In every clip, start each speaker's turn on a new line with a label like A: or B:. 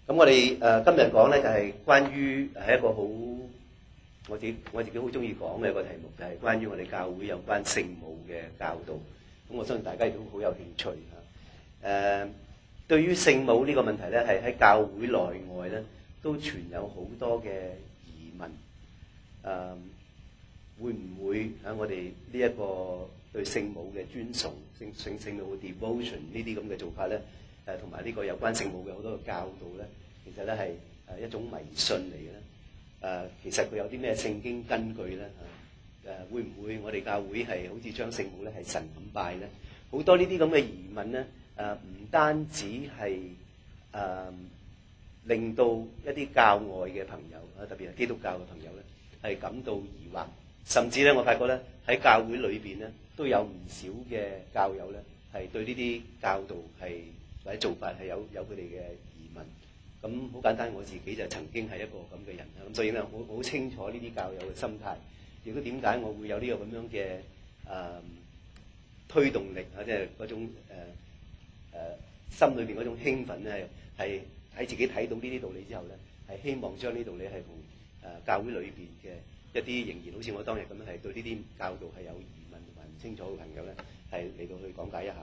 A: 咁我哋今日講咧就係關於係一個好我自己好中意講嘅一個題目，就係關於我哋教會有關聖母嘅教導。咁我相信大家亦都好有興趣嚇。對於聖母呢個問題咧，係喺教會內外咧都存有好多嘅疑問。會唔會喺我哋呢一個對聖母嘅尊崇、聖母嘅 devotion 呢啲咁嘅做法咧？同埋呢個有關聖母嘅好多嘅教導咧，其實咧係一種迷信嚟嘅咧。其實佢有啲咩聖經根據咧？會唔會我哋教會係好似將聖母咧係神咁拜咧？好多呢啲咁嘅疑問咧，唔單止係令到一啲教外嘅朋友啊，特別係基督教嘅朋友咧，係感到疑惑，甚至咧我發覺咧喺教會裏邊咧都有唔少嘅教友咧係對呢啲教導係或者做法係有佢哋嘅疑問。咁好簡單，我自己就曾經係一個咁嘅人啦。咁所以咧，我好清楚呢啲教友嘅心態，亦都點解我會有呢個咁樣嘅推動力啊，即係嗰種心裏邊嗰種興奮咧，係喺自己睇到呢啲道理之後咧，係希望將呢道理係同教會裏邊嘅一啲仍然好似我當日咁樣係對呢啲教導係有疑問同埋唔清楚嘅朋友咧，係嚟到去講解一下。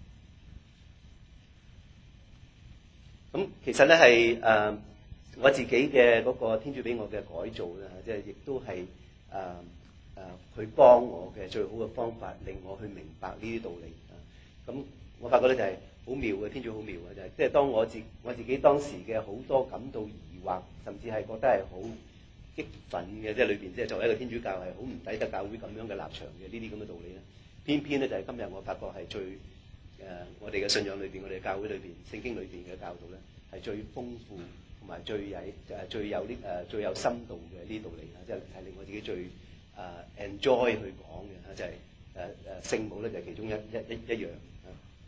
A: 咁其實咧係我自己嘅嗰個天主俾我嘅改造啦，即係亦都係佢幫我嘅最好嘅方法，令我去明白呢啲道理啊。咁我發覺咧就係好妙嘅，天主好妙嘅，就係即係當我自己當時嘅好多感到疑惑，甚至係覺得係好激憤嘅，即係裏邊即係作為一個天主教係好唔抵得教會咁樣嘅立場嘅呢啲咁嘅道理咧，偏偏咧就係今日我發覺係最我哋嘅信仰裏邊，我哋嘅教會裏邊，聖經裏邊嘅教導咧，係最豐富同埋最有深度嘅呢啲道理啊！即係令我自己最enjoy 去講嘅就係聖母咧就係其中一樣啊。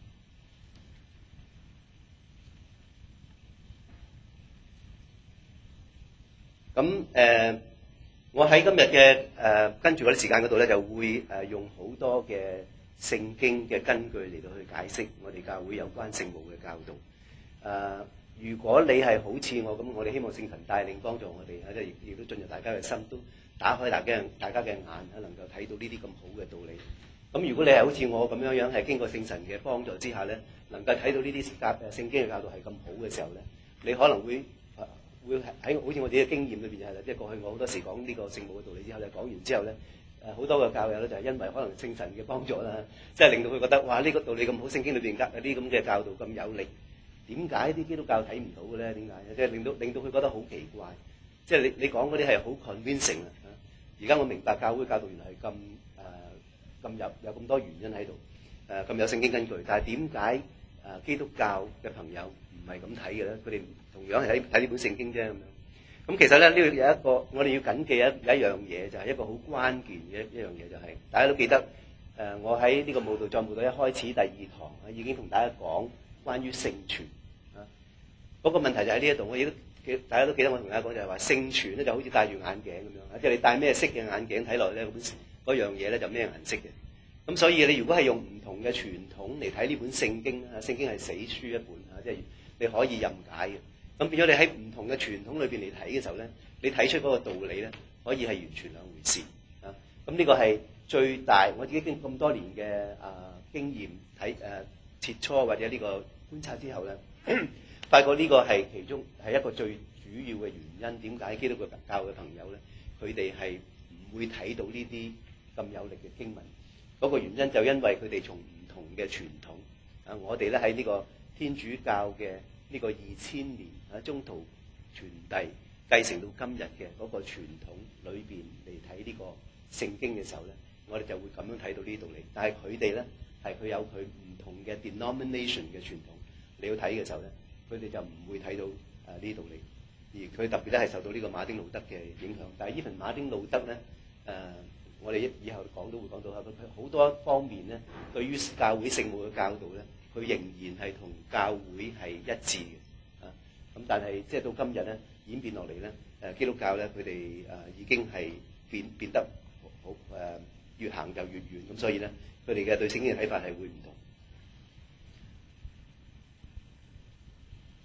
A: 咁我喺今日嘅跟住嗰啲時間嗰度咧，就會用好多嘅聖經嘅根據嚟到去解釋我哋教會有關聖母嘅教導。如果你係好似我咁，我哋希望聖神帶領幫助我哋，即係亦都進入大家嘅心，都打開大家嘅眼，能夠睇到呢啲咁好嘅道理。咁如果你係好似我咁樣係經過聖神嘅幫助之下咧，能夠睇到呢啲聖經嘅教導係咁好嘅時候咧，你可能會喺好似我自己嘅經驗裏邊就係啦，即係過去我好多時講呢個聖母嘅道理之後咧，講完之後咧，好多個教友咧就係因為可能聖神嘅幫助啦，即係令到佢覺得哇呢個道理咁好，聖經裏邊有啲咁嘅教導咁有力。點解啲基督教睇唔到嘅咧？點解？即係令到佢覺得好奇怪。即係你講嗰啲係好 convincing 啊！而家我明白教會教導原來係咁有咁多原因喺度，咁有聖經根據。但係點解基督教嘅朋友唔係咁睇嘅咧？佢哋同樣係睇呢本聖經啫咁樣。咁其實咧呢度有一個我哋要緊記有一樣嘢，就係一個好關鍵嘅一樣嘢，就係大家都記得我喺呢個慕道在慕道一開始第2堂已經同大家講關於聖傳啊，嗰個問題就喺呢一度。我亦都大家都記得我同大家講就係話聖傳咧就好似戴住眼鏡咁樣，即係你戴咩色嘅眼鏡睇落咧，嗰樣嘢咧就咩顏色嘅。咁所以你如果係用唔同嘅傳統嚟睇呢本聖經啊，聖經係死書一本啊，即係你可以任解嘅。咁變咗你喺唔同嘅傳統裏邊嚟睇嘅時候咧，你睇出嗰個道理咧，可以係完全兩回事啊。咁呢個係最大我自己經咁多年嘅經驗睇切磋或者呢個觀察之後咧，發覺呢個係其中係一個最主要嘅原因，點解基督教嘅朋友咧，佢哋係唔會睇到呢啲咁有力嘅經文？嗰個原因就因為佢哋從唔同嘅傳統啊，我哋咧喺呢個天主教嘅呢個2000年中途傳遞繼承到今日嘅嗰個傳統裏邊嚟睇呢個聖經嘅時候咧，我哋就會咁樣睇到呢啲道理。但係佢哋咧係佢有佢唔同嘅 denomination 嘅傳統，你要睇嘅時候咧，佢哋就唔會睇到呢啲道理。而佢特別咧係受到呢個馬丁路德嘅影響。但係even馬丁路德咧我哋以後講都會講到佢好多方面咧，對於教會聖母嘅教導咧，佢仍然係同教會係一致嘅。咁但係即係到今日咧演變落嚟咧，基督教咧佢哋已經係變得好越行就越遠。咁所以咧佢哋嘅對聖經嘅睇法係會唔同。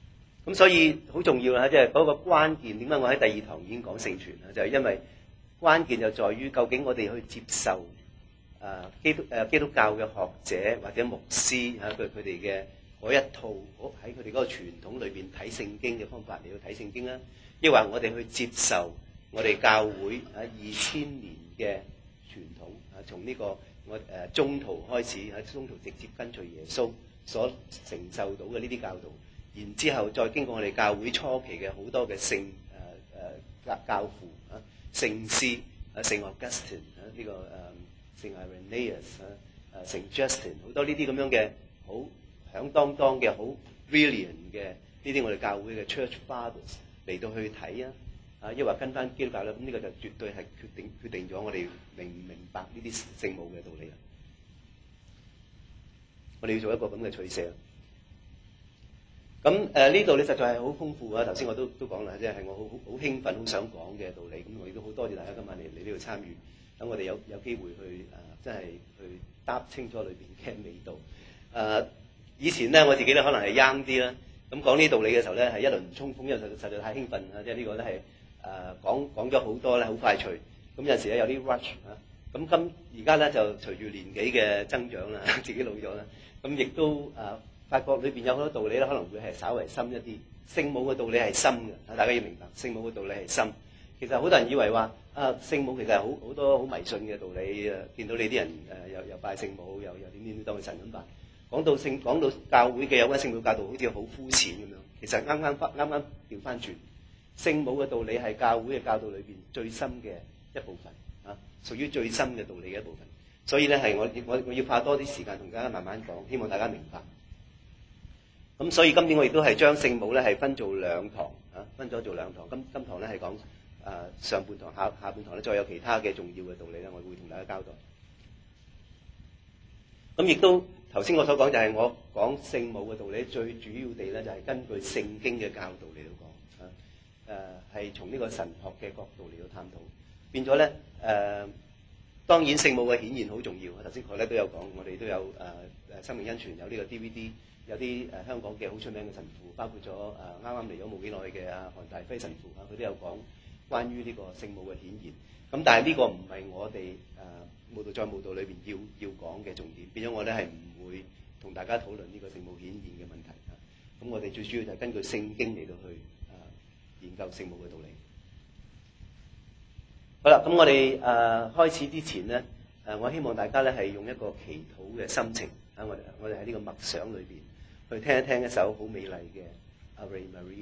A: 咁所以好重要啦，即係嗰個關鍵。點解我喺第二堂已經講聖傳啦？就係因為關鍵就在於究竟我哋去接受基督教嘅學者或者牧師佢哋嘅嗰一套喺佢哋嗰個傳統裏邊睇聖經嘅方法嚟到睇聖經啦，抑或我哋去接受我哋教會2000年嘅傳統從呢個我宗徒開始宗徒直接跟隨耶穌所承受到嘅呢啲教導，然之後再經過我哋教會初期嘅好多嘅教父聖師聖 Augustine 呢個聖 Irenaeus 聖 Justin 好多呢啲咁樣嘅好響當當嘅好 brilliant 嘅呢啲我哋教會嘅 Church Fathers 嚟到去睇抑或跟翻基督教咧，咁呢個就絕對係決定咗我哋明唔明白呢啲聖母嘅道理啦。我哋要做一個咁嘅取捨。咁呢度你實在係好豐富啊！頭先我都講啦，即係我好興奮、好想講嘅道理。咁我亦都好多謝大家今晚嚟呢度參與，等我哋有機會去真係去答清楚裏邊嘅味道。以前咧我自己咧可能係 young 啲啦，咁講呢啲道理嘅時候咧係一輪衝鋒，因為實在太興奮啦，即係呢個咧係講咗好多咧，好快脆。咁有陣時咧有啲 rush 咁而家咧就隨住年紀嘅增長啦，自己老咗啦，咁亦都發覺裏邊有好多道理咧，可能會係稍為深一啲。聖母嘅道理係深嘅，大家要明白，聖母嘅道理係深。其實好多人以為話聖母其實係好多好迷信嘅道理見到你啲人又拜聖母，又點當佢神咁拜。講到教會嘅有關聖母教導，好似好膚淺咁樣。其實啱啱調翻轉，聖母嘅道理係教會嘅教導裏邊最深嘅一部分屬於最深嘅道理嘅一部分。所以咧係我要花多啲時間同大家慢慢講，希望大家明白。咁所以今年我亦都係將聖母咧係分做兩堂分咗做兩堂。今堂咧係講上半堂，下半堂咧再有其他嘅重要嘅道理咧，我會同大家交代。咁亦都頭先我所講就係我講聖母嘅道理，最主要地咧就係根據聖經嘅教導嚟到講係從呢個神學嘅角度嚟到探討。變咗咧當然聖母嘅顯現好重要。頭先佢咧都有講，我哋都有生命恩泉有呢個 DVD。有啲香港嘅好出名嘅神父，包括咗啱啱嚟咗冇幾耐嘅韓大輝神父佢都有講關於呢個聖母嘅顯現。咁但係呢個唔係我哋慕道再慕道裏邊要講嘅重點，變咗我咧係唔會同大家討論呢個聖母顯現嘅問題。咁我哋最主要就係根據聖經嚟到去研究聖母嘅道理。好啦，咁我哋開始之前咧我希望大家咧係用一個祈禱嘅心情我哋喺呢個默想裏邊去聽一聽一首好美麗嘅 Ave Maria。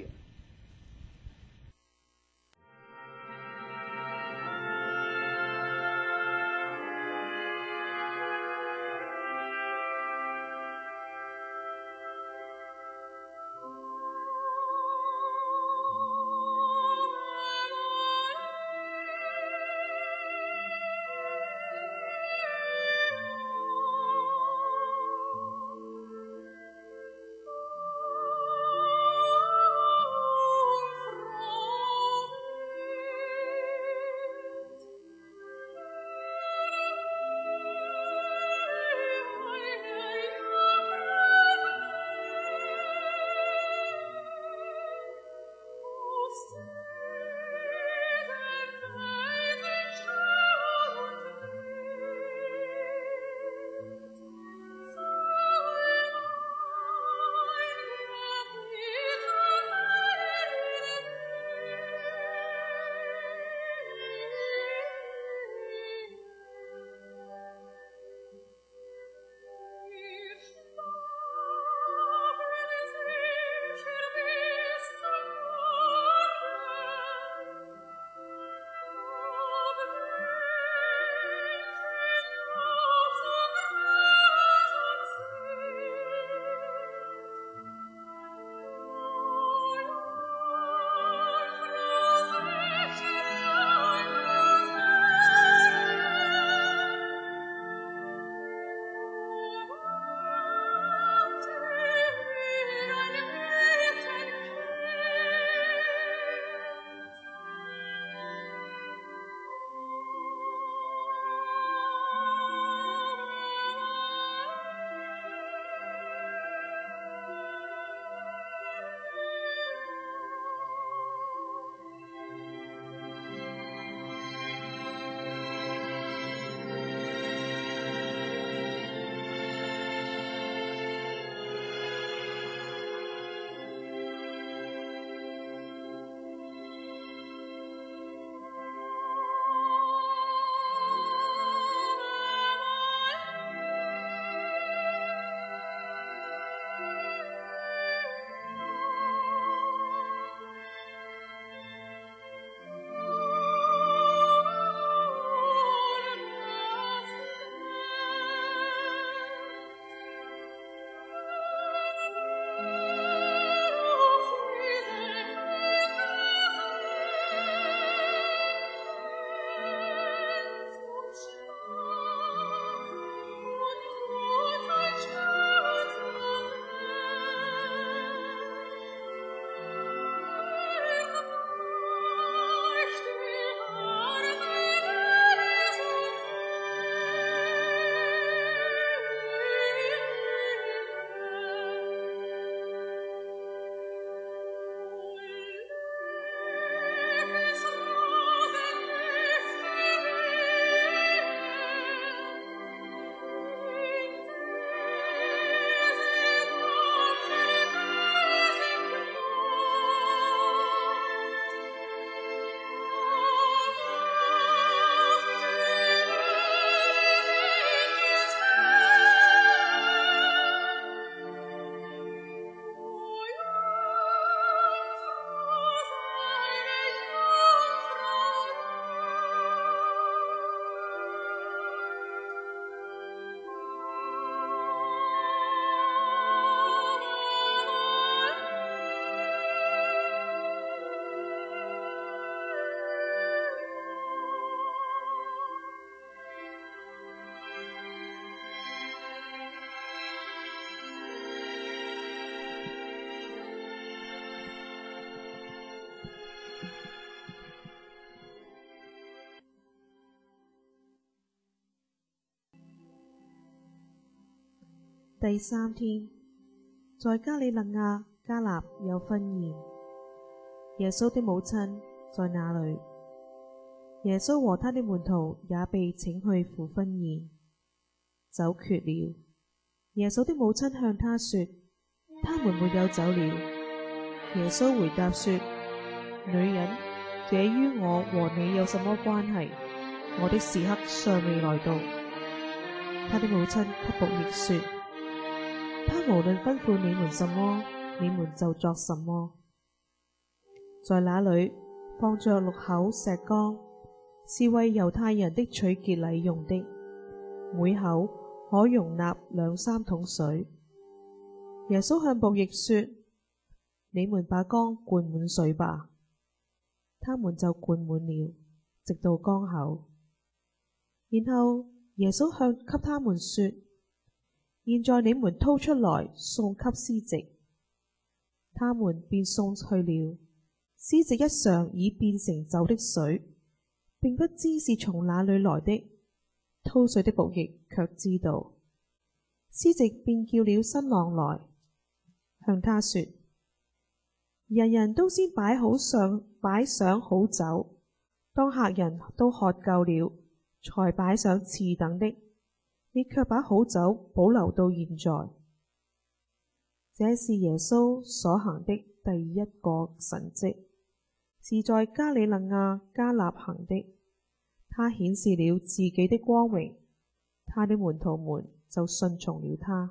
B: 第3天，在加里肋亞迦納有婚宴，耶穌的母親在那裏。耶穌和他的門徒也被請去赴婚宴。酒缺了，耶穌的母親向他說：他們沒有酒了。耶穌回答說：女人，這於我和你有什麼關係？我的時刻尚未來到。他的母親給僕役說：他無論吩咐你們什麼，你們就作什麼。在那裏放着6口石缸，是為猶太人的取潔禮用的，每口可容納2-3桶水。耶穌向僕役說：你們把缸灌滿水吧。他們就灌滿了，直到缸口。然後耶穌給他們說：現在你們掏出來送給司席。他們便送去了。司席一嘗已變成酒的水，並不知是從哪裏來的，掏水的僕役卻知道。司席便叫了新郎來，向他說：人人都先擺上好酒，當客人都喝夠了，才擺上次等的。你卻把好酒保留到現在。這是耶穌所行的第一個神蹟，是在加里肋亞迦納行的。他顯示了自己的光榮，他的門徒們就信從了他。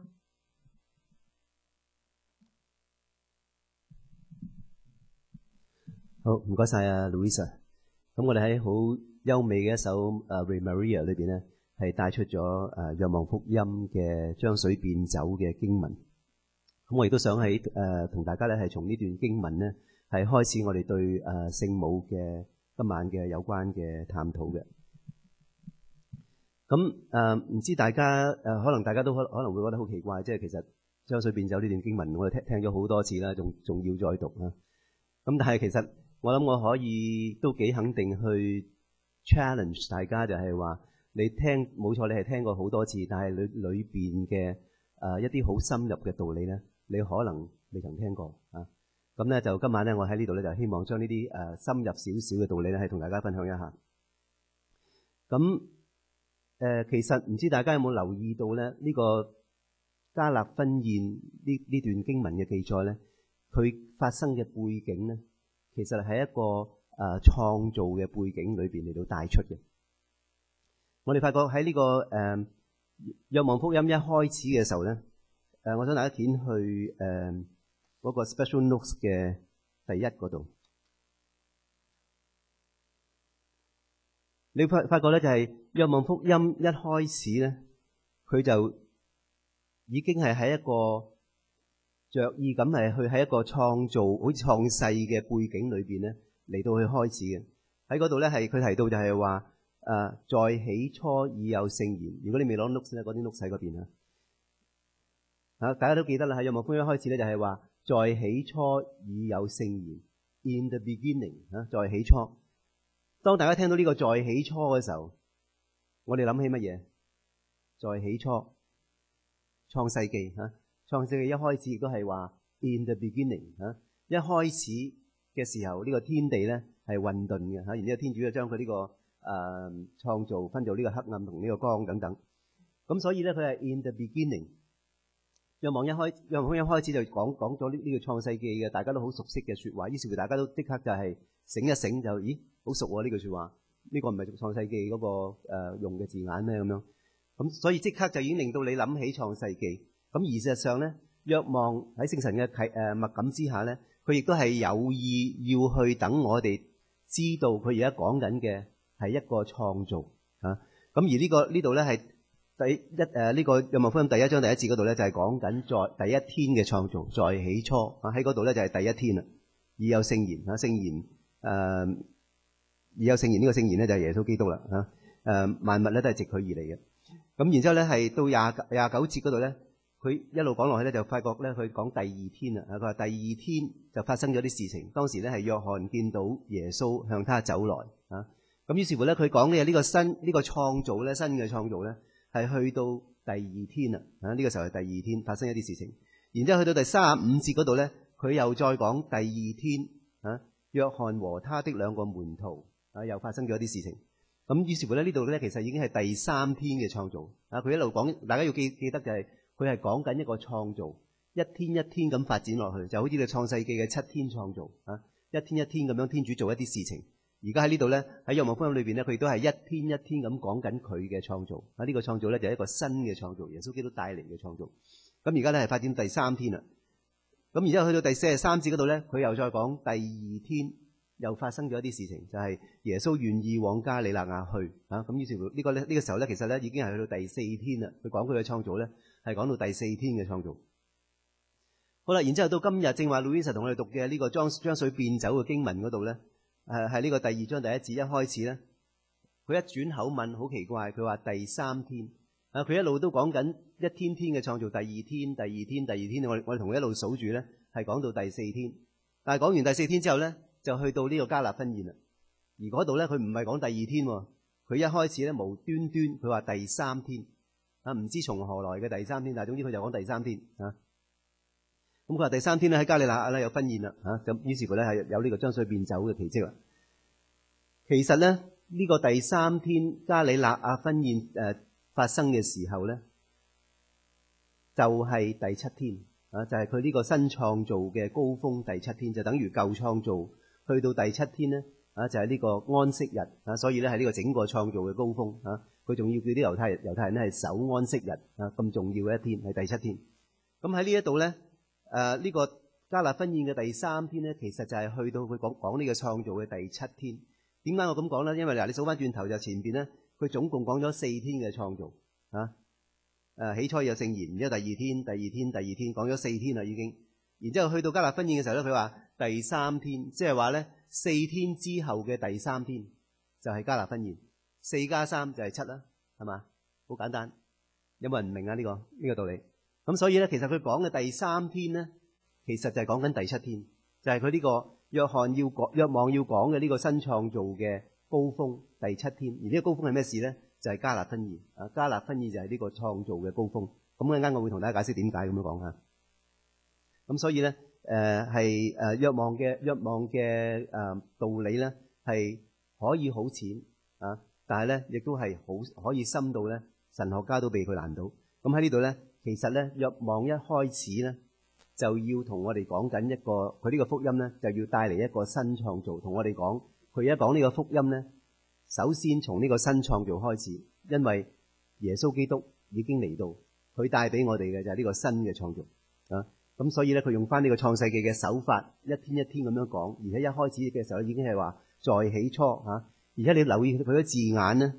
A: 好，唔該晒啊 Louisa。咁我哋喺好優美嘅一首Ave Maria 裏邊咧，係帶出咗若望福音嘅將水變酒嘅經文。咁我亦都想喺同大家咧係從呢段經文咧係開始我哋對聖母嘅今晚嘅有關嘅探討嘅。咁唔知大家可能大家都可能會覺得好奇怪，即係其實將水變酒呢段經文我哋聽咗好多次啦，仲要再讀啊。咁但係其實我諗我可以都幾肯定去 challenge 大家，就係話你聽冇錯，你係聽過好多次，但係裏邊嘅一啲好深入嘅道理咧，你可能未曾聽過啊。咁咧就今晚咧，我喺呢度咧就希望將呢啲深入少少嘅道理咧，係同大家分享一下。咁其實唔知大家有冇留意到咧，呢個迦納婚宴呢段經文嘅記載咧，佢發生嘅背景咧，其實係一個創造嘅背景裏邊嚟到帶出嘅。我哋發覺喺呢個若望福音一開始嘅時候咧，我想大家掀去嗰個 special notes 嘅第1嗰度，你發覺咧就係若望福音一開始咧，佢就已經係喺一個着意咁係去喺一個創造好似創世嘅背景裏邊咧嚟到去開始嘅。喺嗰度咧係佢提到就係話在起初已有聖言。如果你未攞 notes 咧，嗰啲 notes 喺嗰邊啊，大家都記得啦。喺若望福音一開始咧就係話在起初已有聖言 ，in the beginning 在起初。當大家聽到呢個在起初嘅時候，我哋諗起乜嘢？在起初，創世記創世記一開始亦都係話 in the beginning 一開始嘅時候呢個天地咧係混沌嘅然之後天主就將佢呢個創造分做呢個黑暗同呢個光等等。咁所以咧佢係 in the beginning。若望一開始就講咗呢個創世記嘅大家都好熟悉嘅說話，於是乎大家都即刻就係醒一醒就咦好熟喎呢句說話，呢個唔係創世記嗰個用嘅字眼咩咁樣？咁所以即刻就已經令到你諗起創世記。咁而事實上咧，若望喺聖神嘅默感之下咧，佢亦都係有意要去等我哋知道佢而家講緊嘅係一個創造咁而呢度咧係呢個若望福音第1章第1節嗰度咧就係講緊在第一天嘅創造，在起初喺嗰度咧就係第一天啦。已有聖言聖言已有聖言，呢個聖言咧就係耶穌基督啦萬物咧都係藉佢而嚟嘅。咁然之後咧係到29節嗰度咧，佢一路講落去咧就發覺咧佢講第二天啦。佢話第二天就發生咗啲事情。當時咧係約翰見到耶穌向他走來咁於是乎咧佢講嘅呢個新呢個創造咧新嘅創造咧係去到第二天啦，呢個時候係第二天發生一啲事情。然之後去到第35節嗰度咧，佢又再講第二天約翰和他的兩個門徒又發生咗一啲事情。咁於是乎咧，呢度咧其實已經係第3天嘅創造。佢一路講，大家要記得就係佢係講緊一個創造，一天一天咁發展落去，就好似你創世記嘅7天創造一天一天咁樣天主做一啲事情。而家喺呢度咧，喺若望福音裏邊咧，佢亦都係一天一天咁講緊佢嘅創造。呢個創造咧就係一個新嘅創造，耶穌基督帶嚟嘅創造。咁而家咧係發展第3天啦。咁然之後去到第43節嗰度咧，佢又再講第二天又發生咗一啲事情，就係耶穌願意往加里肋亞去咁於是乎呢個時候咧，其實咧已經係去到第4天啦。佢講佢嘅創造咧係講到第4天嘅創造。好啦，然之後到今日正話 Louisa 同我哋讀嘅呢個將水變酒嘅經文嗰度咧，係呢個第2章第1節一開始咧，佢一轉口問好奇怪，佢話第3天佢一路都講緊一天天嘅創造，第二天，我哋同佢一路數住咧，係講到第4天。但係講完第4天之後咧，就去到呢個迦納婚宴啦。而嗰度咧，佢唔係講第二天喎，佢一開始咧無端端佢話第3天唔知從何來嘅第3天，但係總之佢就講第3天咁佢話第3天咧喺加里肋亞咧有婚宴啦咁於是乎咧係有呢個將水變酒嘅奇蹟啦。其實咧呢個第3天加里肋亞婚宴發生嘅時候咧，就係第7天就係佢呢個新創造嘅高峰。第7天就等於舊創造去到第7天咧就係呢個安息日所以咧係呢個整個創造嘅高峰佢仲要叫啲猶太人咧係守安息日咁重要嘅一天係第7天。咁喺呢一度咧呢個迦納婚宴嘅第3天咧，其實就係去到佢講呢個創造嘅第7天。點解我咁講咧？因為嗱，你數翻轉頭就前邊咧，佢總共講咗4天嘅創造起初有聖言，然之後第二天講咗4天啦已經。然之後去到迦納婚宴嘅時候咧，佢話第3天，即係話咧4天之後嘅第3天就係迦納婚宴，4加3就係7啦，係嘛？好簡單，有冇人唔明啊？呢個道理？咁所以咧，其實佢講嘅第3天咧，其實就係講緊第7天，就係佢呢個若望要講嘅呢個新創造嘅高峰第7天。而呢個高峰係咩事咧？就係迦納婚宴迦納婚宴就係呢個創造嘅高峰。咁一陣間我會同大家解釋點解咁樣講下。咁所以咧係若望嘅道理咧係可以好淺但係咧亦都係好可以深到咧神學家都被佢難到。咁喺呢度咧，其實咧若望一開始咧就要同我哋講緊一個佢呢個福音咧就要帶嚟一個新創造，同我哋講佢一講呢個福音咧，首先從呢個新創造開始，因為耶穌基督已經嚟到，佢帶俾我哋嘅就係呢個新嘅創造咁所以咧佢用翻呢個創世記嘅手法，一天一天咁樣講，而且一開始嘅時候已經係話在起初而且你留意佢嘅字眼咧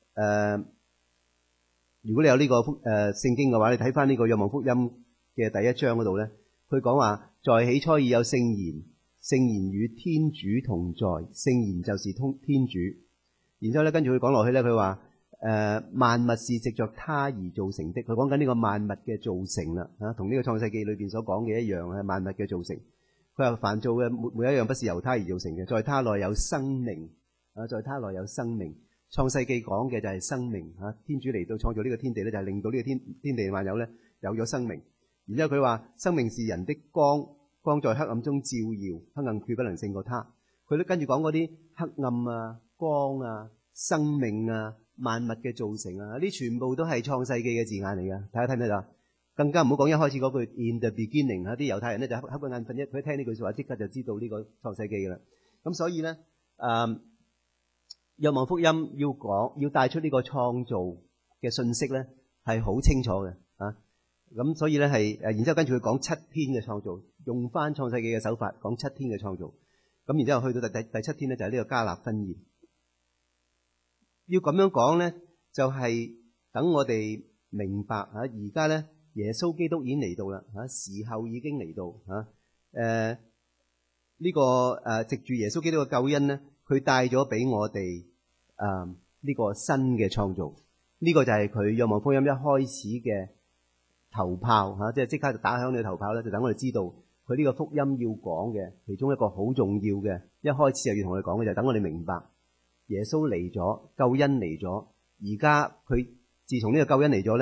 A: 如果你有呢個聖經嘅話，你睇翻呢個若望福音嘅第1章嗰度咧，佢講話在起初已有聖言，聖言與天主同在，聖言就是天主。然之後咧，跟住佢講落去咧，佢話萬物是藉着他而造成的。佢講緊呢個萬物嘅造成啦同呢個創世記裏邊所講嘅一樣係萬物嘅造成。佢話凡造嘅每一樣不是由他而造成嘅，在他內有生命在他內有生命。創世記講嘅就係生命天主嚟到創造呢個天地咧，就係令到呢個天地萬有咧有咗生命。然之後佢話生命是人的光，光在黑暗中照耀，黑暗決不能勝過他。佢都跟住講嗰啲黑暗光生命萬物嘅造成呢啲全部都係創世記嘅字眼嚟㗎。大家睇唔睇到？更加唔好講一開始嗰句 In the beginning 啲猶太人咧就瞌個眼瞓佢一聽呢句說話即刻就知道呢個創世記㗎啦。咁所以咧若望福音要帶出呢個創造嘅信息咧係好清楚嘅咁所以咧係然之後跟住佢講7天嘅創造，用翻創世記嘅手法講7天嘅創造。咁然之後去到第7天咧就係呢個迦納婚宴。要咁樣講咧就係等我哋明白而家咧耶穌基督已經嚟到啦時候已經嚟到呢個藉住耶穌基督嘅救恩咧，佢帶咗俾我哋呢個新嘅創造。呢個就係佢若望福音一開始嘅頭炮即係即刻就打響你嘅頭炮咧，就等我哋知道佢呢個福音要講嘅其中一個好重要嘅一開始就要同我哋講嘅就係等我哋明白耶穌嚟咗，救恩嚟咗。而家佢自從呢個救恩嚟咗咧，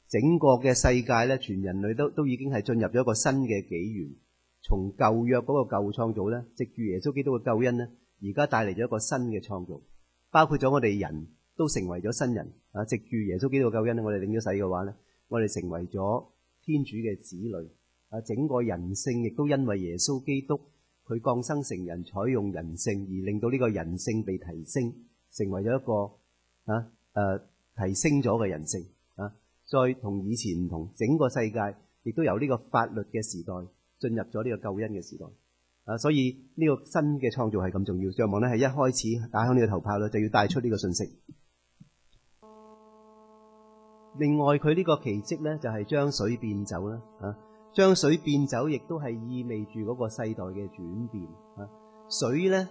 A: 整個嘅世界咧，全人類都已經係進入咗一個新嘅紀元。從舊約嗰個舊創造咧，藉住耶穌基督嘅救恩咧，而家帶嚟咗一個新嘅創造，包括咗我哋人都成為咗新人啊！藉住耶穌基督嘅救恩咧，我哋領咗洗嘅話咧，我哋成為咗天主嘅子女啊！整個人性亦都因為耶穌基督佢降生成人，採用人性而令到呢個人性被提升，成為咗一個提升咗嘅人性啊！再同以前唔同，整個世界亦都由呢個法律嘅時代進入咗呢個救恩嘅時代啊！所以呢個新嘅創造係咁重要。若望咧係一開始打響呢個頭炮咧，就要帶出呢個信息。另外佢呢個奇蹟咧就係將水變酒啦啊！將水變酒亦都係意味住嗰個世代嘅轉變啊！水咧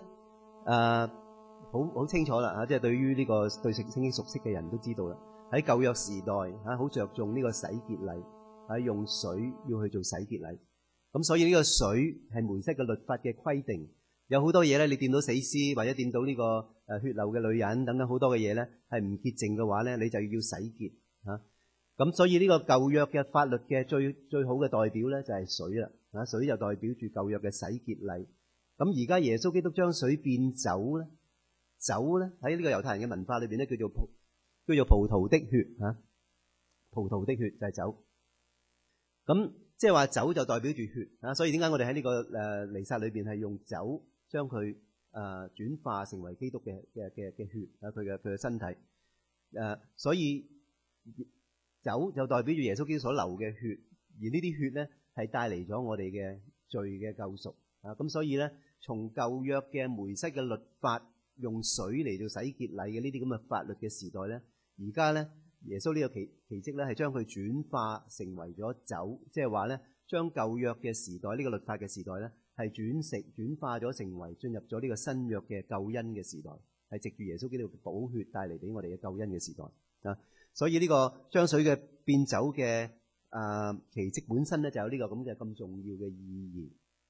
A: 好清楚啦啊！即係對於呢個對聖經熟悉嘅人都知道啦。喺舊約時代好着重呢個洗潔禮，用水要去做洗潔禮。咁所以呢個水係梅瑟嘅律法嘅規定。有好多嘢咧，你掂到死屍或者掂到呢個血流嘅女人等等好多嘅嘢咧，係唔潔淨嘅話咧，你就要洗潔嚇。咁所以呢個舊約嘅法律嘅最好嘅代表咧就係水啦嚇。水就代表住舊約嘅洗潔禮。咁而家耶穌基督將水變酒咧，酒咧喺呢個猶太人嘅文化裏邊咧叫做葡萄的血嚇。葡萄的血就係酒。咁即係話酒就代表住血啊，所以點解我哋喺呢個彌撒裏邊係用酒將佢轉化成為基督嘅血啊，佢嘅身體所以酒就代表住耶穌基督所流嘅血，而呢啲血咧係帶嚟咗我哋嘅罪嘅救贖啊。咁所以咧，從舊約嘅梅瑟嘅律法用水嚟做洗潔禮嘅呢啲咁嘅法律嘅時代咧，而家咧。耶穌呢個奇蹟咧，係將佢轉化成為咗酒，即係話咧，將舊約嘅時代呢個律法嘅時代咧，係轉化咗成為進入咗呢個新約嘅救恩嘅時代，係藉住耶穌基督嘅寶血帶嚟俾我哋嘅救恩嘅時代啊！所以呢個將水嘅變酒嘅奇蹟本身咧，就有呢個咁重要嘅意義。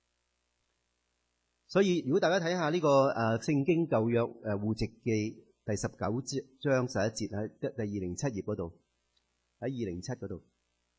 A: 所以如果大家睇下呢個聖經舊約戶籍記。第19章11節喺第207頁嗰度，喺207嗰度，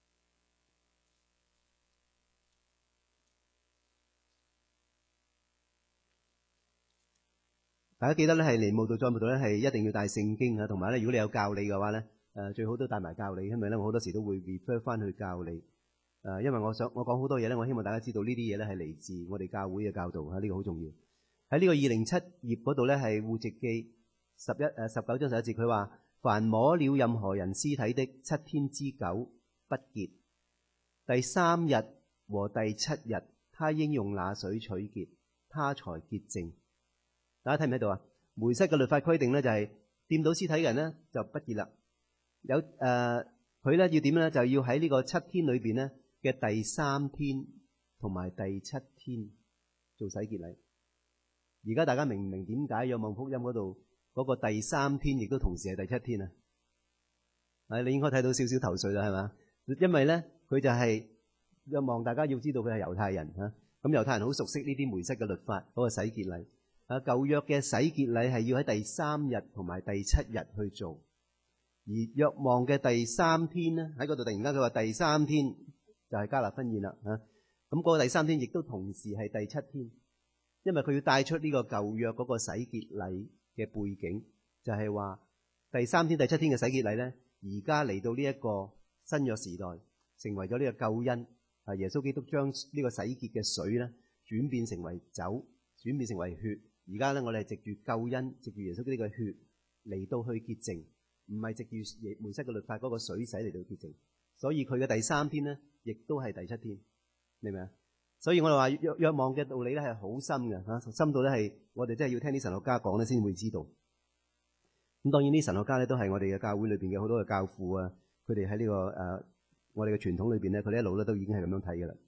A: 大家記得咧係嚟慕道再慕道咧係一定要帶聖經啊，同埋咧如果你有教理嘅話咧，最好都帶埋教理，因為咧我好多時都會 refer 翻去教理，因為我講好多嘢咧，我希望大家知道呢啲嘢咧係嚟自我哋教會嘅教導啊，呢個好重要。喺呢個207頁嗰度咧係戶籍記。19章11節，佢話：凡摸了任何人屍體的7天之久不潔，第3日和第7日，他應用那水取潔，他才潔淨。大家睇唔睇到啊？梅瑟嘅律法規定咧就係掂到屍體嘅人咧就不潔啦。有佢咧要點咧？就要喺呢個7天裏邊咧嘅第3天同埋第7天做洗潔禮。而家大家明唔明點解《若望福音》嗰度？嗰個第3天亦都同時係第7天啊！你應該睇到少少頭緒啦，係嘛？因為咧，佢就係若望大家要知道佢係猶太人嚇，咁猶太人好熟悉呢啲梅瑟嘅律法嗰個洗潔禮啊。舊約嘅洗潔禮係要喺第3日同埋第7日去做，而若望嘅第3天咧喺嗰度突然間佢話第3天就係加納婚宴啦嚇，咁嗰個第3天亦都同時係第7天，因為佢要帶出呢個舊約嗰個洗潔禮嘅背景，就係話第3天第7天嘅洗潔禮咧，而家嚟到呢一個新約時代，成為咗呢個救恩啊！耶穌基督將呢個洗潔嘅水咧轉變成為酒，轉變成為血。而家咧我哋係藉住救恩，藉住耶穌基督嘅血嚟到去潔淨，唔係藉住梅瑟嘅律法嗰個水洗嚟到潔淨。所以佢嘅第3天咧，亦都係第7天，明唔明啊？所以我哋話若望嘅道理咧係好深嘅嚇，深到咧係我哋真係要聽啲神學家講咧先會知道。咁當然啲神學家咧都係我哋嘅教會裏邊嘅好多嘅教父啊，佢哋喺呢個我哋嘅傳統裏邊咧，佢哋一路咧都已經係咁樣睇嘅啦。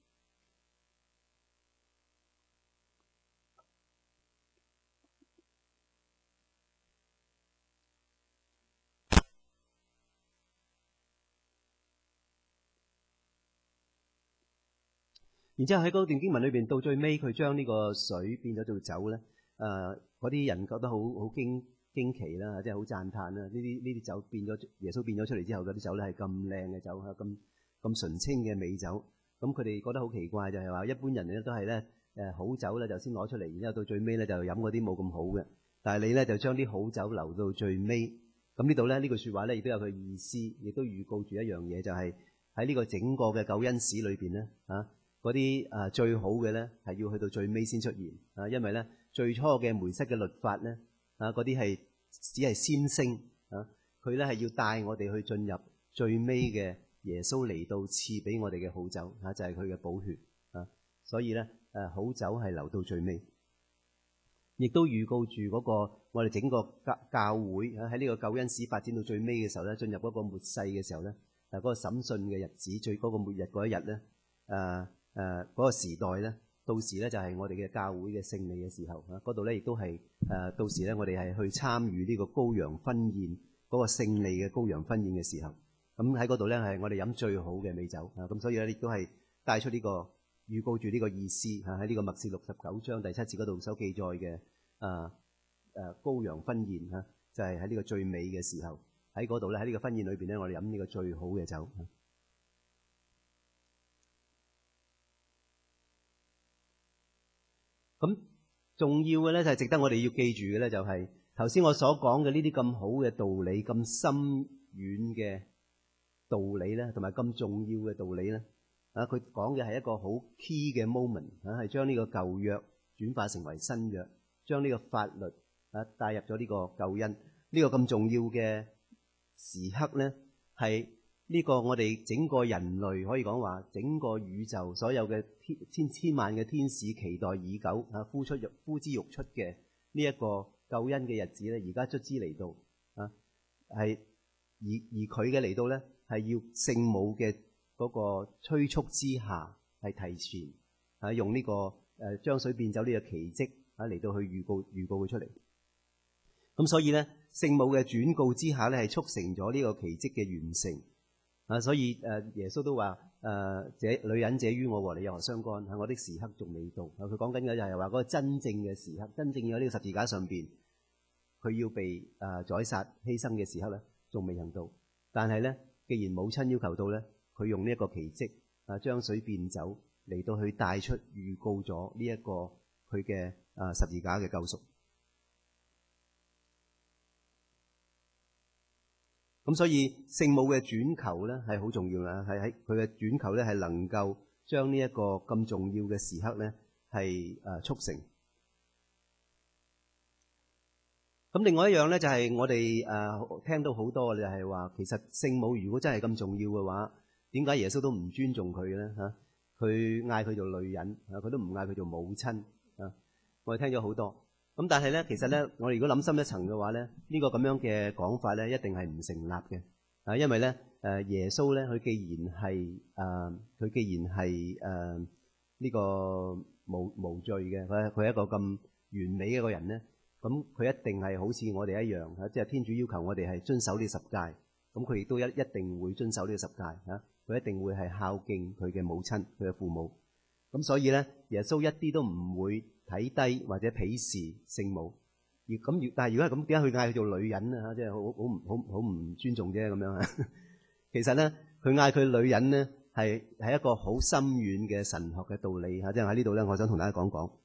A: 然之後喺嗰段經文裏邊，到最尾佢將呢個水變咗做酒咧，嗰啲人覺得好驚
C: 驚奇啦，即係好讚歎啦。呢啲酒變咗耶穌變咗出嚟之後，嗰啲酒咧係咁靚嘅酒嚇，咁純清嘅美酒。咁佢哋覺得好奇怪，就係話一般人咧都係咧好酒咧就先攞出嚟，然之後到最尾咧就飲嗰啲冇咁好嘅。但係你咧就將啲好酒留到最尾。咁呢度咧呢句説話咧亦都有佢意思，亦都預告住一樣嘢，就係喺呢個整個嘅救恩史裏邊咧嗰啲最好嘅咧係要去到最尾先出現啊，因為咧最初嘅梅瑟嘅律法咧嗰啲係只係先聲佢咧係要帶我哋去進入最尾嘅耶穌嚟到賜俾我哋嘅好酒就係佢嘅寶血所以咧好酒係留到最尾，亦都預告住嗰個我哋整個教會喺呢個救恩史發展到最尾嘅時候咧，進入嗰個末世嘅時候咧嗰個審訊嘅日子，嗰個末日嗰一日咧嗰個時代咧，到時咧就係我哋嘅教會嘅勝利嘅時候嗰度咧亦都係到時咧我哋係去參與呢個羔羊婚宴嗰個勝利嘅羔羊婚宴嘅時候，咁喺嗰度咧係我哋飲最好嘅美酒咁所以咧亦都係帶出呢個預告住呢個意思喺呢個默示69章第7節嗰度所記載嘅羔羊婚宴就係喺呢個最美嘅時候喺嗰度咧喺呢個婚宴裏邊咧我哋飲呢個最好嘅酒。咁重要嘅咧就係值得我哋要記住嘅咧，就係頭先我所講嘅呢啲咁好嘅道理、咁深遠嘅道理咧，同埋咁重要嘅道理咧，佢講嘅係一個好 key 嘅 moment 係將呢個舊約轉化成為新約，將呢個法律帶入咗呢個救恩，呢個咁重要嘅時刻咧，係呢個我哋整個人類可以講話整個宇宙所有嘅千萬嘅天使期待已久呼之欲出嘅呢一個救恩嘅日子咧，而家卒之嚟到係而佢嘅嚟到咧係要聖母嘅嗰個催促之下係提前用呢個將水變酒呢個奇蹟嚟到去預告佢出嚟。咁所以咧聖母嘅轉告之下咧係促成咗呢個奇蹟嘅完成所以耶穌都話女人這於我和你有何相干我的時刻仲未到。佢講緊嘅就係話嗰個真正嘅時刻，真正要喺呢個十字架上邊佢要被宰殺犧牲嘅時刻咧仲未行到。但係咧既然母親要求到咧，佢用呢一個奇蹟將水變酒嚟到去帶出預告咗呢一個佢嘅十字架嘅救贖。咁所以聖母嘅轉求咧係好重要啦，係喺佢嘅轉求咧係能夠將呢一個咁重要嘅時刻咧係促成。咁另外一樣咧就係我哋聽到好多嘅就係話，其實聖母如果真係咁重要嘅話，點解耶穌都唔尊重佢咧佢嗌佢做女人佢都唔嗌佢做母親我哋聽咗好多。咁但係咧，其實咧，我哋如果諗深一層嘅話咧，呢個咁樣嘅講法咧，一定係唔成立嘅。因為咧，耶穌咧，佢既然係呢個無罪嘅，佢係一個咁完美嘅一個人咧，咁佢一定係好似我哋一樣即係天主要求我哋係遵守呢十誡，咁佢亦都一定會遵守呢個十誡佢一定會係孝敬佢嘅母親、佢嘅父母。咁所以咧，耶穌一啲都唔會睇低或者鄙視聖母，但係如果係咁，點解佢嗌佢做女人咧？即係好唔尊重啫咁樣。其實咧，佢嗌佢女人咧，係一個好深遠嘅神學嘅道理即係喺呢度咧，我想同大家講講。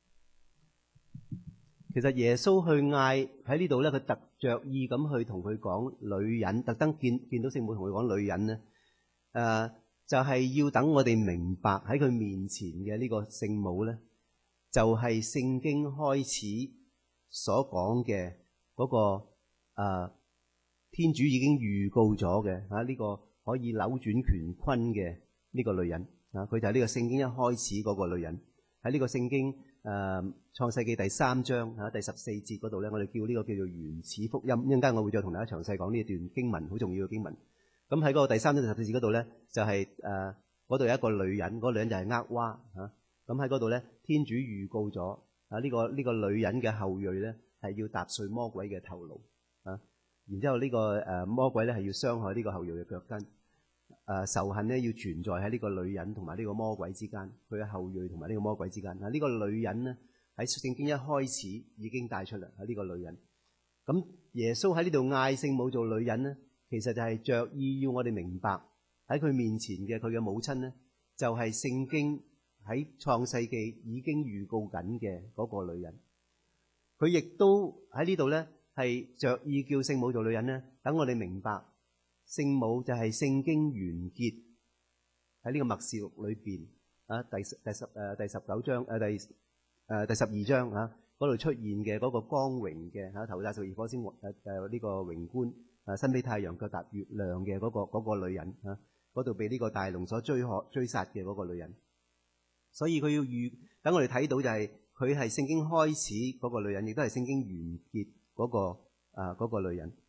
C: 其實耶穌去嗌喺呢度咧，佢特著意咁去同佢講女人，特登見到聖母同佢講女人咧，就係要等我哋明白喺佢面前嘅呢個聖母咧，就係聖經開始所講嘅嗰個天主已經預告咗嘅呢個可以扭轉乾坤嘅呢個女人佢就係呢個聖經一開始嗰個女人。喺呢個聖經創世記第3章第14節嗰度咧，我哋叫呢個叫做原始福音。一陣間我會再同大家詳細講呢一段經文，好重要嘅經文。咁喺嗰個第3章第14節嗰度咧，就係嗰度有一個女人，嗰個女人就係厄娃咁喺嗰度咧，天主預告咗呢個女人嘅後裔咧係要踏碎魔鬼嘅頭顱然之後呢個魔鬼咧係要傷害呢個後裔嘅腳跟仇恨咧要存在喺呢個女人同埋呢個魔鬼之間，佢嘅後裔同埋呢個魔鬼之間呢個女人咧喺聖經一開始已經帶出嚟呢個女人。 咁耶穌喺呢度嗌聖母做女人咧，其實就係着意要我哋明白喺佢面前嘅佢嘅母親咧，就係聖經喺創世記已經預告緊嘅嗰個女人。佢亦都喺呢度咧係着意叫聖母做女人咧，等我哋明白聖母就係聖經完結喺呢個默示錄裏邊啊，第19章第12章啊嗰度出現嘅嗰個光榮嘅頭戴12顆星呢個榮冠身披太陽腳踏月亮嘅嗰個女人啊，嗰度被呢個大龍所追殺嘅嗰個女人。所以佢要等我哋睇到就係佢係聖經開始嗰個女人，亦都係聖經完結嗰個女人。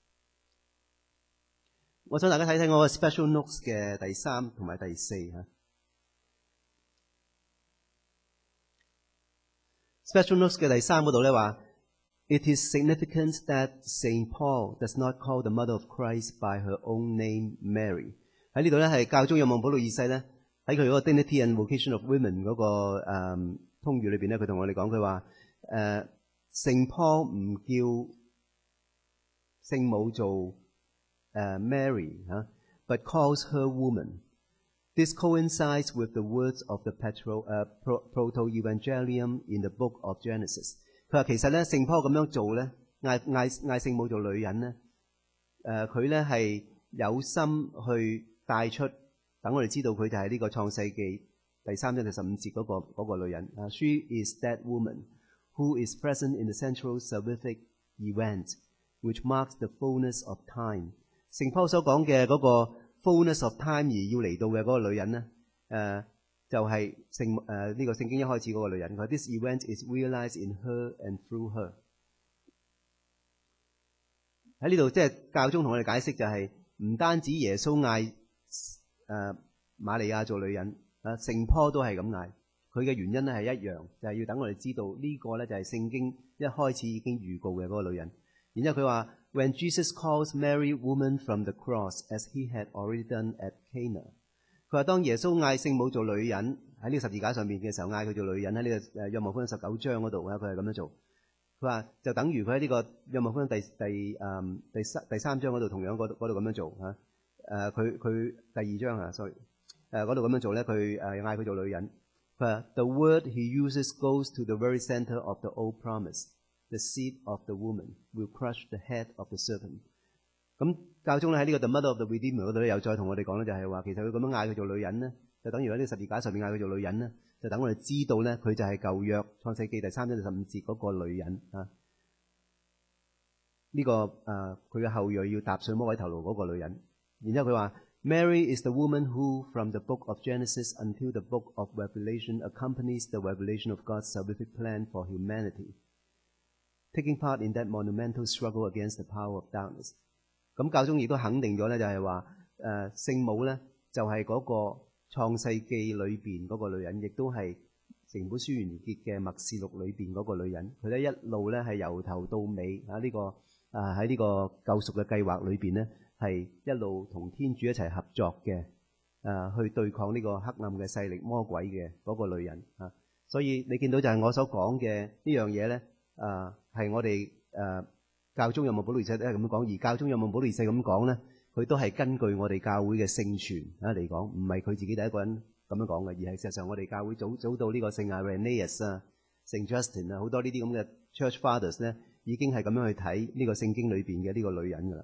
C: 我想大家睇睇我嘅 special notes 嘅第3同埋第4嚇。special notes 嘅第3嗰度咧話 ，It is significant that Saint Paul does not call the mother of Christ by her own name Mary。喺呢度咧係教宗若望保祿二世咧喺佢嗰個 Dignity and Vocation of Women 嗰個通諭裏邊咧，佢同我哋講佢話聖 Paul 唔叫聖母做Mary but calls her woman. This coincides with the words of the Proto-Evangelium in the book of Genesis. 佢話其實咧聖 Paul 咁樣做咧，嗌聖母做女人咧，佢咧係有心去帶出，等我哋知道佢就係呢個創世記第3章第15節嗰個女人。She is that woman who is present in the central salvific event, which marks the fullness of time. 聖 Paul 所講嘅嗰個 fullness of time 而要嚟到嘅嗰個女人咧，就係呢個聖經一開始嗰個女人。佢話 This event is realized in her and through her。喺呢度即係教宗同我哋解釋就係唔單止耶穌嗌瑪利亞做女人，聖 Paul 都係咁嗌。佢嘅原因咧係一樣，就係要等我哋知道呢個咧就係聖經一開始已經預告嘅嗰個女人。然之後佢話 When Jesus calls Mary woman from the cross, as he had already done at Cana。佢話當耶穌嗌聖母做女人喺呢個十字架上面嘅時候，嗌佢做女人喺呢個約翰福音19章嗰度佢係咁樣做。佢話就等於佢喺呢個約翰福音第3章嗰度同樣嗰度咁樣做嚇。佢第2章sorry 嗰度咁樣做咧，佢嗌佢做女人。佢話 The word he uses goes to the very center of the old promise. The seed of the woman will crush the head of the serpent。咁教宗咧喺呢個 The Mother of the Redeemer 嗰度咧，又再同我哋講咧，就係話其實佢咁樣嗌佢做女人咧，就等於喺呢個十字架上面嗌佢做女人咧，就等我哋知道咧，佢就係舊約創世記第3章第15節嗰個女人啊。呢個佢嘅後裔要踏上魔鬼頭顱嗰個女人。然之後佢話 Mary is the woman who, from the book of Genesis until the book of Revelation, accompanies the revelation of God's salvific plan for humanity, taking part in that monumental struggle against the power of darkness。咁教宗亦都肯定咗咧，就係話聖母咧就係嗰個創世記裏邊嗰個女人，亦都係成本書完結嘅默示錄裏邊嗰個女人。佢咧一路咧係由頭到尾呢個喺呢個救贖嘅計劃裏邊咧，係一路同天主一齊合作嘅去對抗呢個黑暗嘅勢力魔鬼嘅嗰個女人啊。所以你見到就係我所講嘅呢樣嘢咧，係我哋教宗若望保祿二世都係咁講，而教宗若望保祿二世咁講咧，佢都係根據我哋教會嘅聖傳嚟講，唔係佢自己第一個人咁樣講嘅，而係事實上我哋教會早到呢個聖 Irenaeus 聖 Justin 好多呢啲咁嘅 Church Fathers 咧，已經係咁樣去睇呢個聖經裏邊嘅呢個女人㗎啦。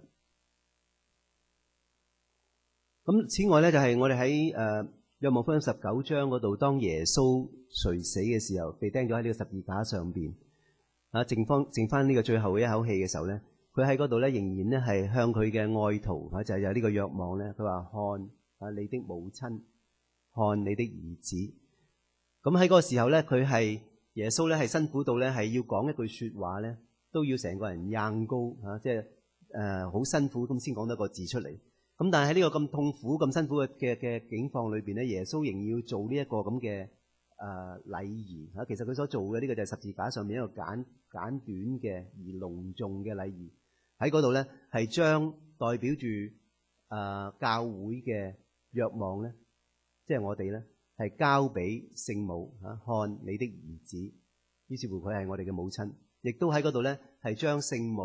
C: 咁此外咧，就係我哋喺若望福音19章嗰度，當耶穌垂死嘅時候，被釘咗喺呢個十字架上邊剩翻呢個最後嘅一口氣嘅時候咧，佢喺嗰度咧仍然咧係向佢嘅愛徒就係有呢個若望咧，佢話看你的母親，看你的兒子。咁喺嗰個時候咧，佢係耶穌咧係辛苦到咧係要講一句説話咧，都要成個人硬高即係好辛苦咁先講得個字出嚟。咁但係喺呢個咁痛苦、咁辛苦嘅境況裏邊咧，耶穌仍要做呢一個咁嘅禮儀嚇。其實佢所做嘅呢個就係十字架上面一個簡短嘅而隆重嘅禮儀。喺嗰度咧係將代表住教會嘅若望咧，即係我哋咧係交俾聖母看你的兒子。於是乎佢係我哋嘅母親，亦都喺嗰度咧係將聖母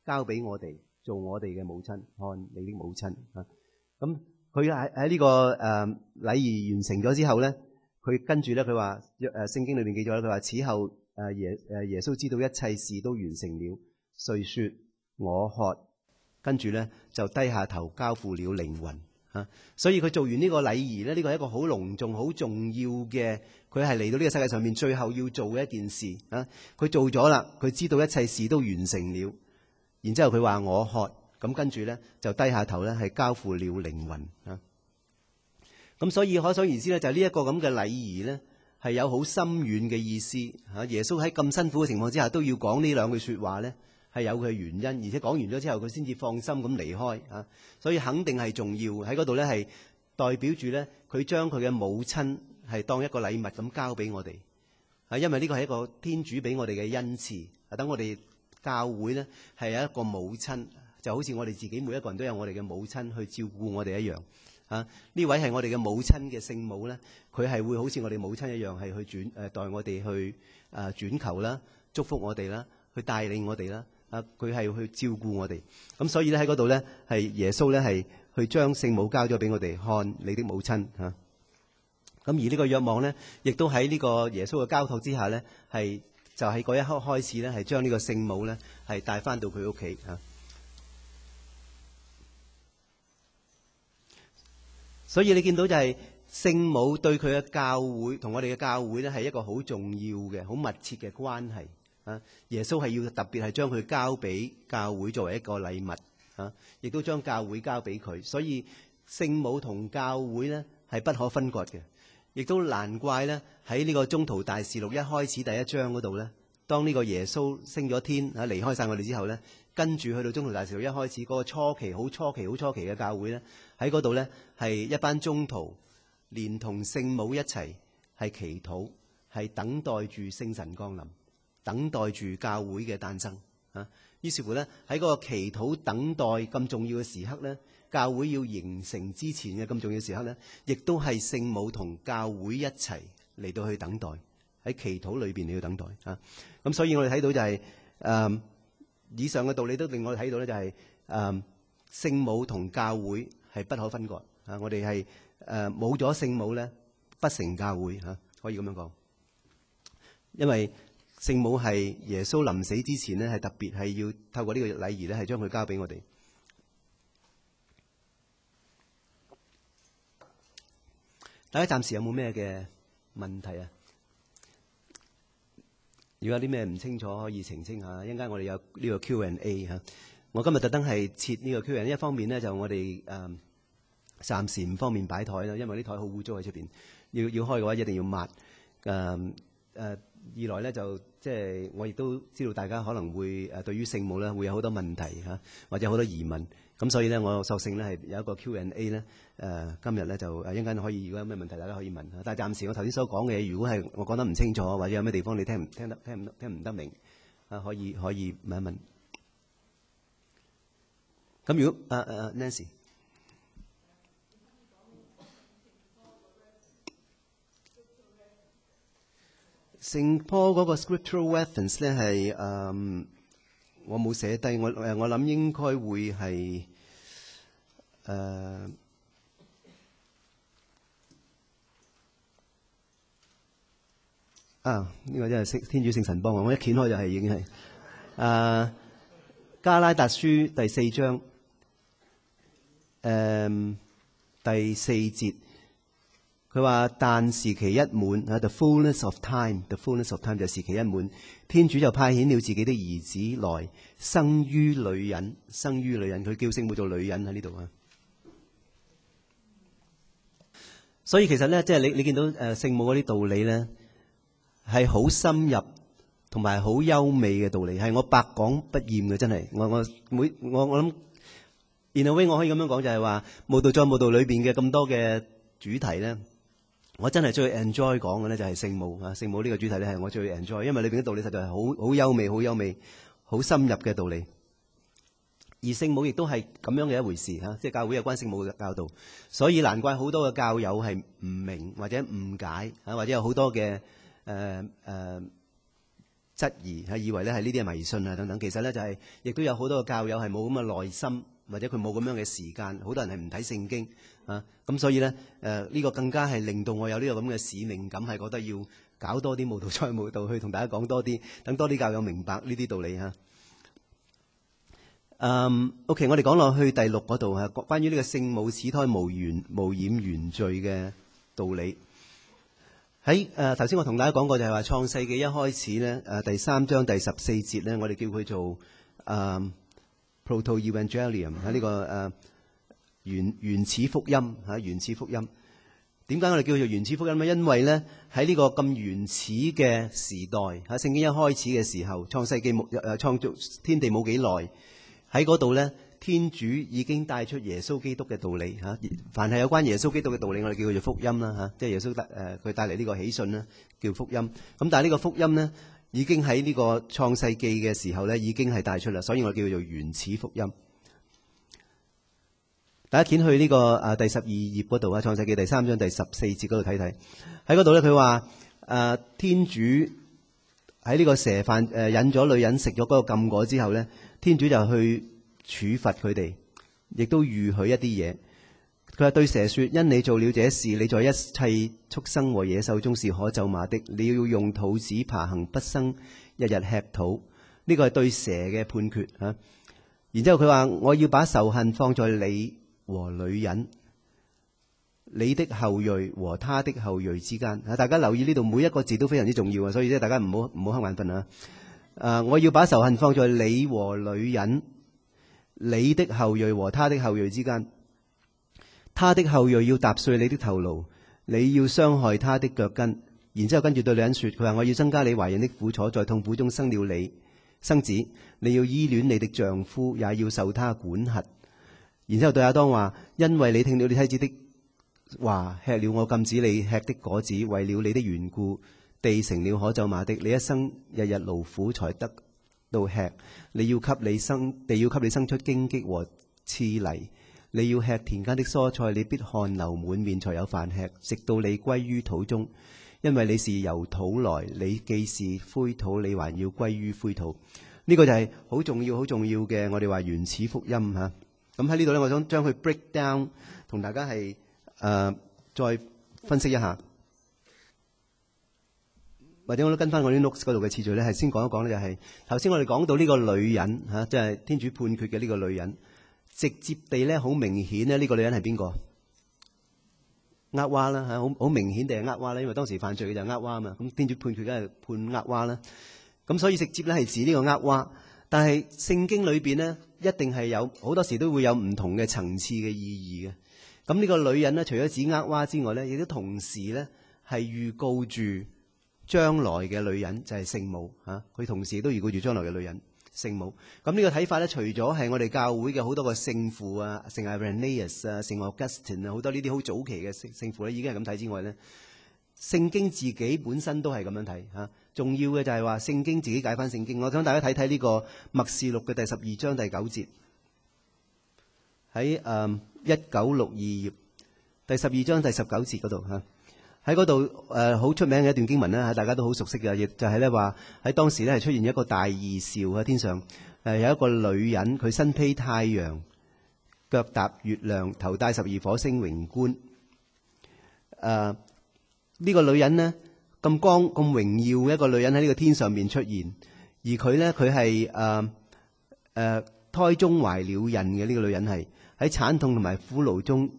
C: 交俾我哋做我哋嘅母親，看你的母親啊。咁佢喺呢個禮儀完成咗之後咧，佢跟住咧佢話聖經裏邊記咗啦，佢話此後耶穌知道一切事都完成了，遂說我渴，跟住咧就低下頭交付了靈魂啊。所以佢做完呢個禮儀咧，呢個係一個好隆重、好重要嘅，佢係嚟到呢個世界上面最後要做嘅一件事啊。佢做咗啦，佢知道一切事都完成了，然之後佢話我渴。咁跟住咧就低下頭咧係交付了靈魂啊！咁所以可想而知咧，就呢一個咁嘅禮儀咧係有好深遠嘅意思嚇。耶穌喺咁辛苦嘅情況之下都要講呢兩句説話咧，係有佢嘅原因，而且講完咗之後佢先至放心咁離開啊！所以肯定係重要喺嗰度咧，係代表住咧佢將佢嘅母親係當一個禮物咁交俾我哋啊！因為呢個係一個天主俾我哋嘅恩賜啊！等我哋教會咧係有一個母親。就好似我哋自己每一個人都有我哋嘅母親去照顧我哋一樣啊！呢位係我哋嘅母親嘅聖母咧，佢係會好似我哋母親一樣係去代我哋去轉求啦、祝福我哋啦、去帶領我哋啦啊！佢係去照顧我哋。咁所以咧喺嗰度咧係耶穌咧係去將聖母交咗俾我哋，看你的母親嚇。咁而呢個若望咧，亦都喺呢個耶穌嘅交託之下咧，係就喺嗰一刻開始咧係將呢個聖母咧係帶翻到佢屋企嚇。所以你見到就係聖母對佢嘅教會同我哋嘅教會咧係一個好重要嘅、好密切嘅關係啊！耶穌係要特別係將佢交俾教會作為一個禮物啊，亦都將教會交俾佢。所以聖母同教會咧係不可分割嘅，亦都難怪咧喺呢個宗徒大事錄一開始第一章嗰度咧，當呢個耶穌升咗天啊離開晒我哋之後咧，跟住去到宗徒大事錄一開始嗰個初期好初期嘅教會咧。喺嗰度咧，係一班宗徒連同聖母一齊係祈禱，係等待住聖神降臨，等待住教會嘅誕生啊！於是乎咧，喺嗰個祈禱等待咁重要嘅時刻咧，教會要形成之前嘅咁重要嘅時刻咧，亦都係聖母同教會一齊嚟到去等待，喺祈禱裏邊你要等待啊！咁所以我哋睇到就係以上嘅道理都令我哋睇到咧，就係聖母同教會係不可分割啊！我哋係冇咗聖母咧，不成教會嚇，可以咁樣講。因為聖母係耶穌臨死之前咧，係特別係要透過呢個禮儀咧，係將佢交俾我哋。大家暫時有冇咩嘅問題啊？如果有啲咩唔清楚，可以澄清下。一陣間我哋有呢個 Q&A 嚇。我今日特登係設呢個 Q&A，一方面咧就我哋暫時唔方便擺台啦，因為啲台好污糟喺出邊，要開嘅話一定要抹。二來咧就即係我亦都知道大家可能會對於聖母咧會有好多問題嚇，或者好多疑問。咁所以咧我索性咧係有一個 Q&A 咧今日咧就一陣間可以，如果有咩問題大家可以問。但係暫時我頭先所講嘅嘢，如果係我講得唔清楚，或者有咩地方你聽唔得明啊，可以問一問。咁如果Nancy。聖坡嗰個 scriptural reference 咧係我冇寫低，我諗應該會係呢個真係天主聖神幫我一掀開就係已經係加拉達書第4章第4節。佢話：但時期一滿，the fullness of time，the fullness of time 就時期一滿，天主就派遣了自己的兒子來，生於女人，佢叫聖母做女人喺呢度啊。所以其實咧，即係你見到聖母嗰啲道理咧，係好深入同埋好優美嘅道理，係我百講不厭嘅，真係。我諗 in a way 我可以咁樣講，就係話慕道再慕道裏邊嘅咁多嘅主題咧。我真係最 enjoy 講嘅咧就係聖母啊！聖母呢個主題咧係我最 enjoy，因為裏邊嘅道理實在係好優美、好深入嘅道理。而聖母亦都係咁樣嘅一回事嚇，即係教會有關聖母嘅教導，所以難怪好多嘅教友係唔明或者誤解啊，或者有好多嘅質疑，以為咧係呢啲係迷信啊等等。其實咧就係亦都有好多個教友係冇咁嘅耐心，或者佢冇咁樣嘅時間。好多人係唔睇聖經啊，咁所以咧呢個更加係令到我有呢個咁嘅使命感，係覺得要搞多啲慕道再慕道，去同大家講多啲，等多啲教友明白呢啲道理嚇。OK， 我哋講落去第6嗰度啊，關於呢個聖母始胎無染原罪嘅道理。喺頭先我同大家講過就係話創世記一開始咧第3章第14節咧，我哋叫佢做Proto-Evangelium 喺呢個原始福音嚇，原始福音。點解我哋叫佢做原始福音咧？因為咧喺呢個咁原始嘅時代喺聖經一開始嘅時候，創世記創造天地冇幾耐。喺嗰度咧，天主已經帶出耶穌基督嘅道理嚇。凡係有關耶穌基督嘅道理，我哋叫佢做福音啦嚇，即係耶穌佢帶嚟呢個喜訊啦，叫福音。咁但係呢個福音咧，已經喺呢個創世記嘅時候咧，已經係帶出啦，所以我哋叫佢做原始福音。大家掀去呢個第12頁嗰度啊，創世記第3章第14節嗰度睇睇。喺嗰度咧，佢話天主喺呢個蛇犯引咗女人食咗嗰個禁果之後咧，天主就去處罰佢哋，亦都預許一啲嘢。佢話對蛇說：因你做了這事，你在一切畜生和野獸中是可咒罵的。你要用肚子爬行不生，日日吃土。呢個係對蛇嘅判決嚇。然之後佢話：我要把仇恨放在你和女人，你的後裔和他的後裔之間。大家留意呢度每一個字都非常之重要啊！所以大家唔好瞌眼瞓啊！我要把仇恨放在你和女人，你的後裔和他的後裔之間。他的後裔要踏碎你的頭顱，你要傷害他的腳跟。然之後跟住對女人說：佢話我要增加你懷孕的苦楚，在痛苦中生了你生子。你要依戀你的丈夫，也要受他管轄。然之後對亞當話：因為你聽了你妻子的話，吃了我禁止你吃的果子，為了你的緣故，地成了可咒罵的。你一生日日勞苦才得到吃，地要給你生出荊棘和刺泥。你要吃田間的蔬菜，你必汗流滿面才有飯吃，直到你歸於土中，因為你是由土來，你既是灰土，你還要歸於灰土。呢個就係好重要嘅，我哋話原始福音嚇。咁喺呢度咧，我想將佢 break down， 同大家係再分析一下，或者我都跟翻我啲 notes 嗰度嘅次序咧，係先講一講咧，就係頭先我哋講到呢個女人嚇，即係天主判決嘅呢個女人。直接地咧，好明顯咧，呢個女人係邊個？厄娃啦嚇，好明顯地係厄娃啦，因為當時犯罪嘅就係厄娃啊嘛。咁天主判決梗係判厄娃啦。咁所以直接咧係指呢個厄娃。但係聖經裏邊呢，一定係有好多時都會有唔同嘅層次嘅意義嘅。咁呢個女人呢，除咗指厄娃之外咧，亦都同時咧係預告住將來嘅女人就係聖母嚇。佢同時都預告住將來嘅女人。聖母。咁呢個睇法咧，除咗係我哋教會嘅好多個聖父啊，聖 Irenaeus 啊，聖 Augustine 啊，好多呢啲好早期嘅聖父咧，已經係咁睇之外咧，聖經自己本身都係咁樣睇嚇。重要嘅就係話聖經自己解翻聖經。我想大家睇睇呢個默示錄嘅第12章第9節，喺1962頁第12章第19節嗰度嚇。喺嗰度好出名嘅一段經文啦，大家都好熟悉嘅，亦就係咧話喺當時咧係出現一個大異兆喺天上，有一個女人，佢身披太陽，腳踏月亮，頭戴12火星榮冠。呢個女人呢，咁光咁榮耀嘅一個女人喺呢個天上面出現，而佢係胎中懷了孕嘅。呢個女人係喺產痛同埋苦勞中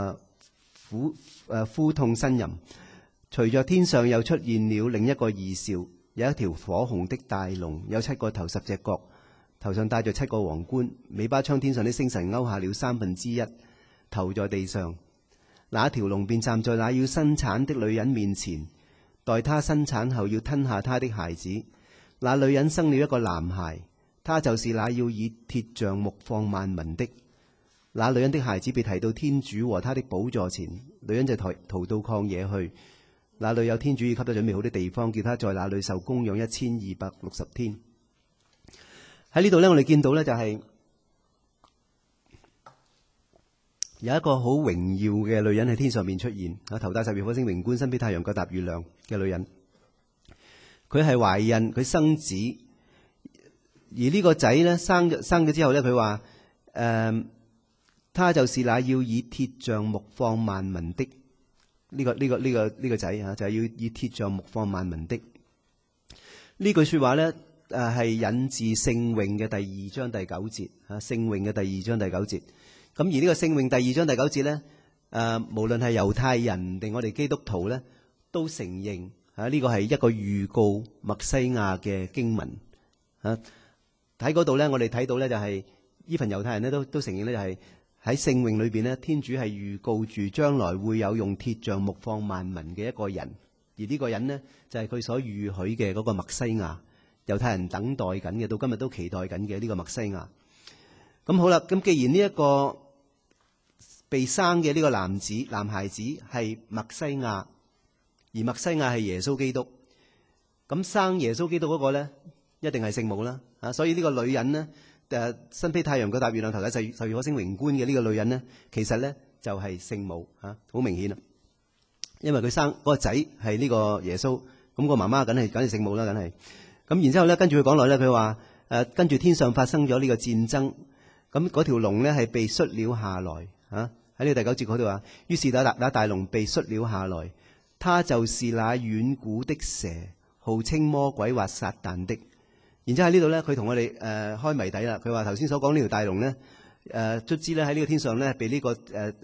C: 呼痛呻吟。隨着天上又出現了另一個異兆，有一條火紅的大龍，有7個頭10隻角，頭上戴着7個皇冠，尾巴將天上的星辰勾下了1/3，投在地上。那條龍便站在那要生產的女人面前，待她生產後要吞下她的孩子。那女人生了一個男孩，他就是那要以鐵杖牧放萬民的。那女人的孩子被提到天主和他的寶座前，女人就逃到曠野去。那裏有天主已給他準備好的地方，叫他在那裏受供養1260天。喺呢度呢，我哋見到呢，就係有一個好榮耀嘅女人喺天上面出現，頭戴12火星榮冠，身披太陽，腳踏月亮嘅女人。 佢係懷孕，佢生子，而呢個仔咧生咗之後咧，佢話他就是那要以鐵杖牧放萬民的呢個仔啊，就係要以鐵杖牧放萬民的。呢句說話咧係引自聖詠嘅第2章第9節啊，聖詠嘅第2章第9節。咁而呢個聖詠第2章第9節咧，無論係猶太人定我哋基督徒咧，都承認呢個係一個預告默西亞嘅經文啊。喺嗰度咧，我哋睇到咧就係呢份猶太人咧都承認咧就係喺聖詠裏邊咧，天主係預告住將來會有用鐵杖牧放萬民嘅一個人，而呢個人呢，就係佢所預許嘅嗰個默西亞，猶太人等待緊嘅，到今日都期待緊嘅呢個默西亞。咁好啦，咁既然呢一個被生嘅呢個男孩子係默西亞，而默西亞係耶穌基督，咁生耶穌基督嗰個咧一定係聖母啦，所以呢個女人呢，身披太陽腳踏月亮頭嘅十二火星榮冠嘅呢個女人呢，其實咧就係聖母嚇，好明顯啦，因為佢生嗰個仔係呢個耶穌，咁個媽媽梗係聖母啦，梗係。咁然之後咧，跟住佢講落咧，佢話跟住天上發生咗呢個戰爭，咁嗰條龍咧係被摔了下來嚇。喺呢個第9節嗰度話，於是那大龍被摔了下來，他就是那遠古的蛇，號稱魔鬼或撒旦的。然之後喺呢度咧，佢同我哋開謎底啦。佢話頭先所講呢條大龍咧，卒之咧喺呢個天上咧，被呢個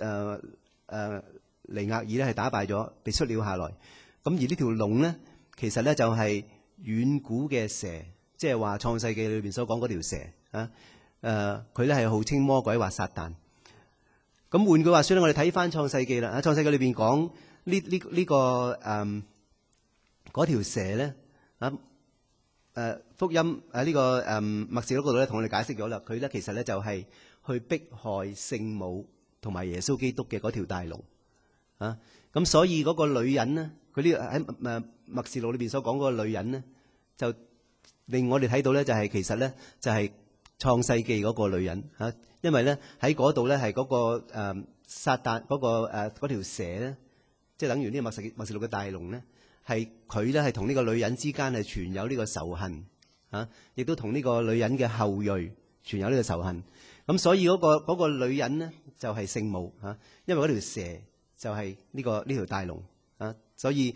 C: 尼厄爾咧係打敗咗，被摔了下來。咁而呢條龍咧，其實咧就係遠古嘅蛇，即係話創世記裏邊所講嗰條蛇啊。佢咧係號稱魔鬼或撒旦。咁換句話說咧，我哋睇翻創世記啦。喺創世記裏邊講呢個嗰條蛇咧福音呢個默示錄嗰度咧，同我哋解釋咗啦。佢咧其實咧就係去迫害聖母同埋耶穌基督嘅嗰條大龍啊。咁所以嗰個女人呢，佢呢喺默示錄裏邊所講嗰個女人呢，就令我哋睇到咧，就係其實咧就係創世記嗰個女人啊。因為咧喺嗰度咧係嗰個撒旦嗰條蛇咧，即係等於呢個默示錄嘅大龍咧。係佢咧，係同呢個女人之間係存有呢個仇恨啊，亦都同呢個女人嘅後裔存有呢個仇恨。咁所以嗰個女人呢，就係聖母啊，因為嗰條蛇就係呢條大龍啊，所以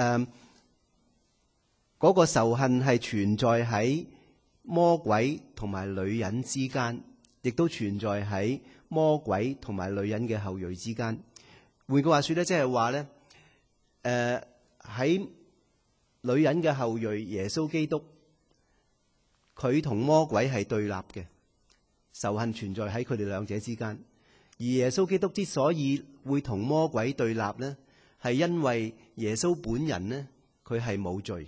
C: 嗰個仇恨係存在喺魔鬼同埋女人之間，亦都存在喺魔鬼同埋女人嘅後裔之間。換句話說咧，即係話咧，喺女人嘅後裔耶穌基督，佢同魔鬼係對立嘅，仇恨存在喺佢哋兩者之間。而耶穌基督之所以會同魔鬼對立呢，係因為耶穌本人呢，佢係冇罪，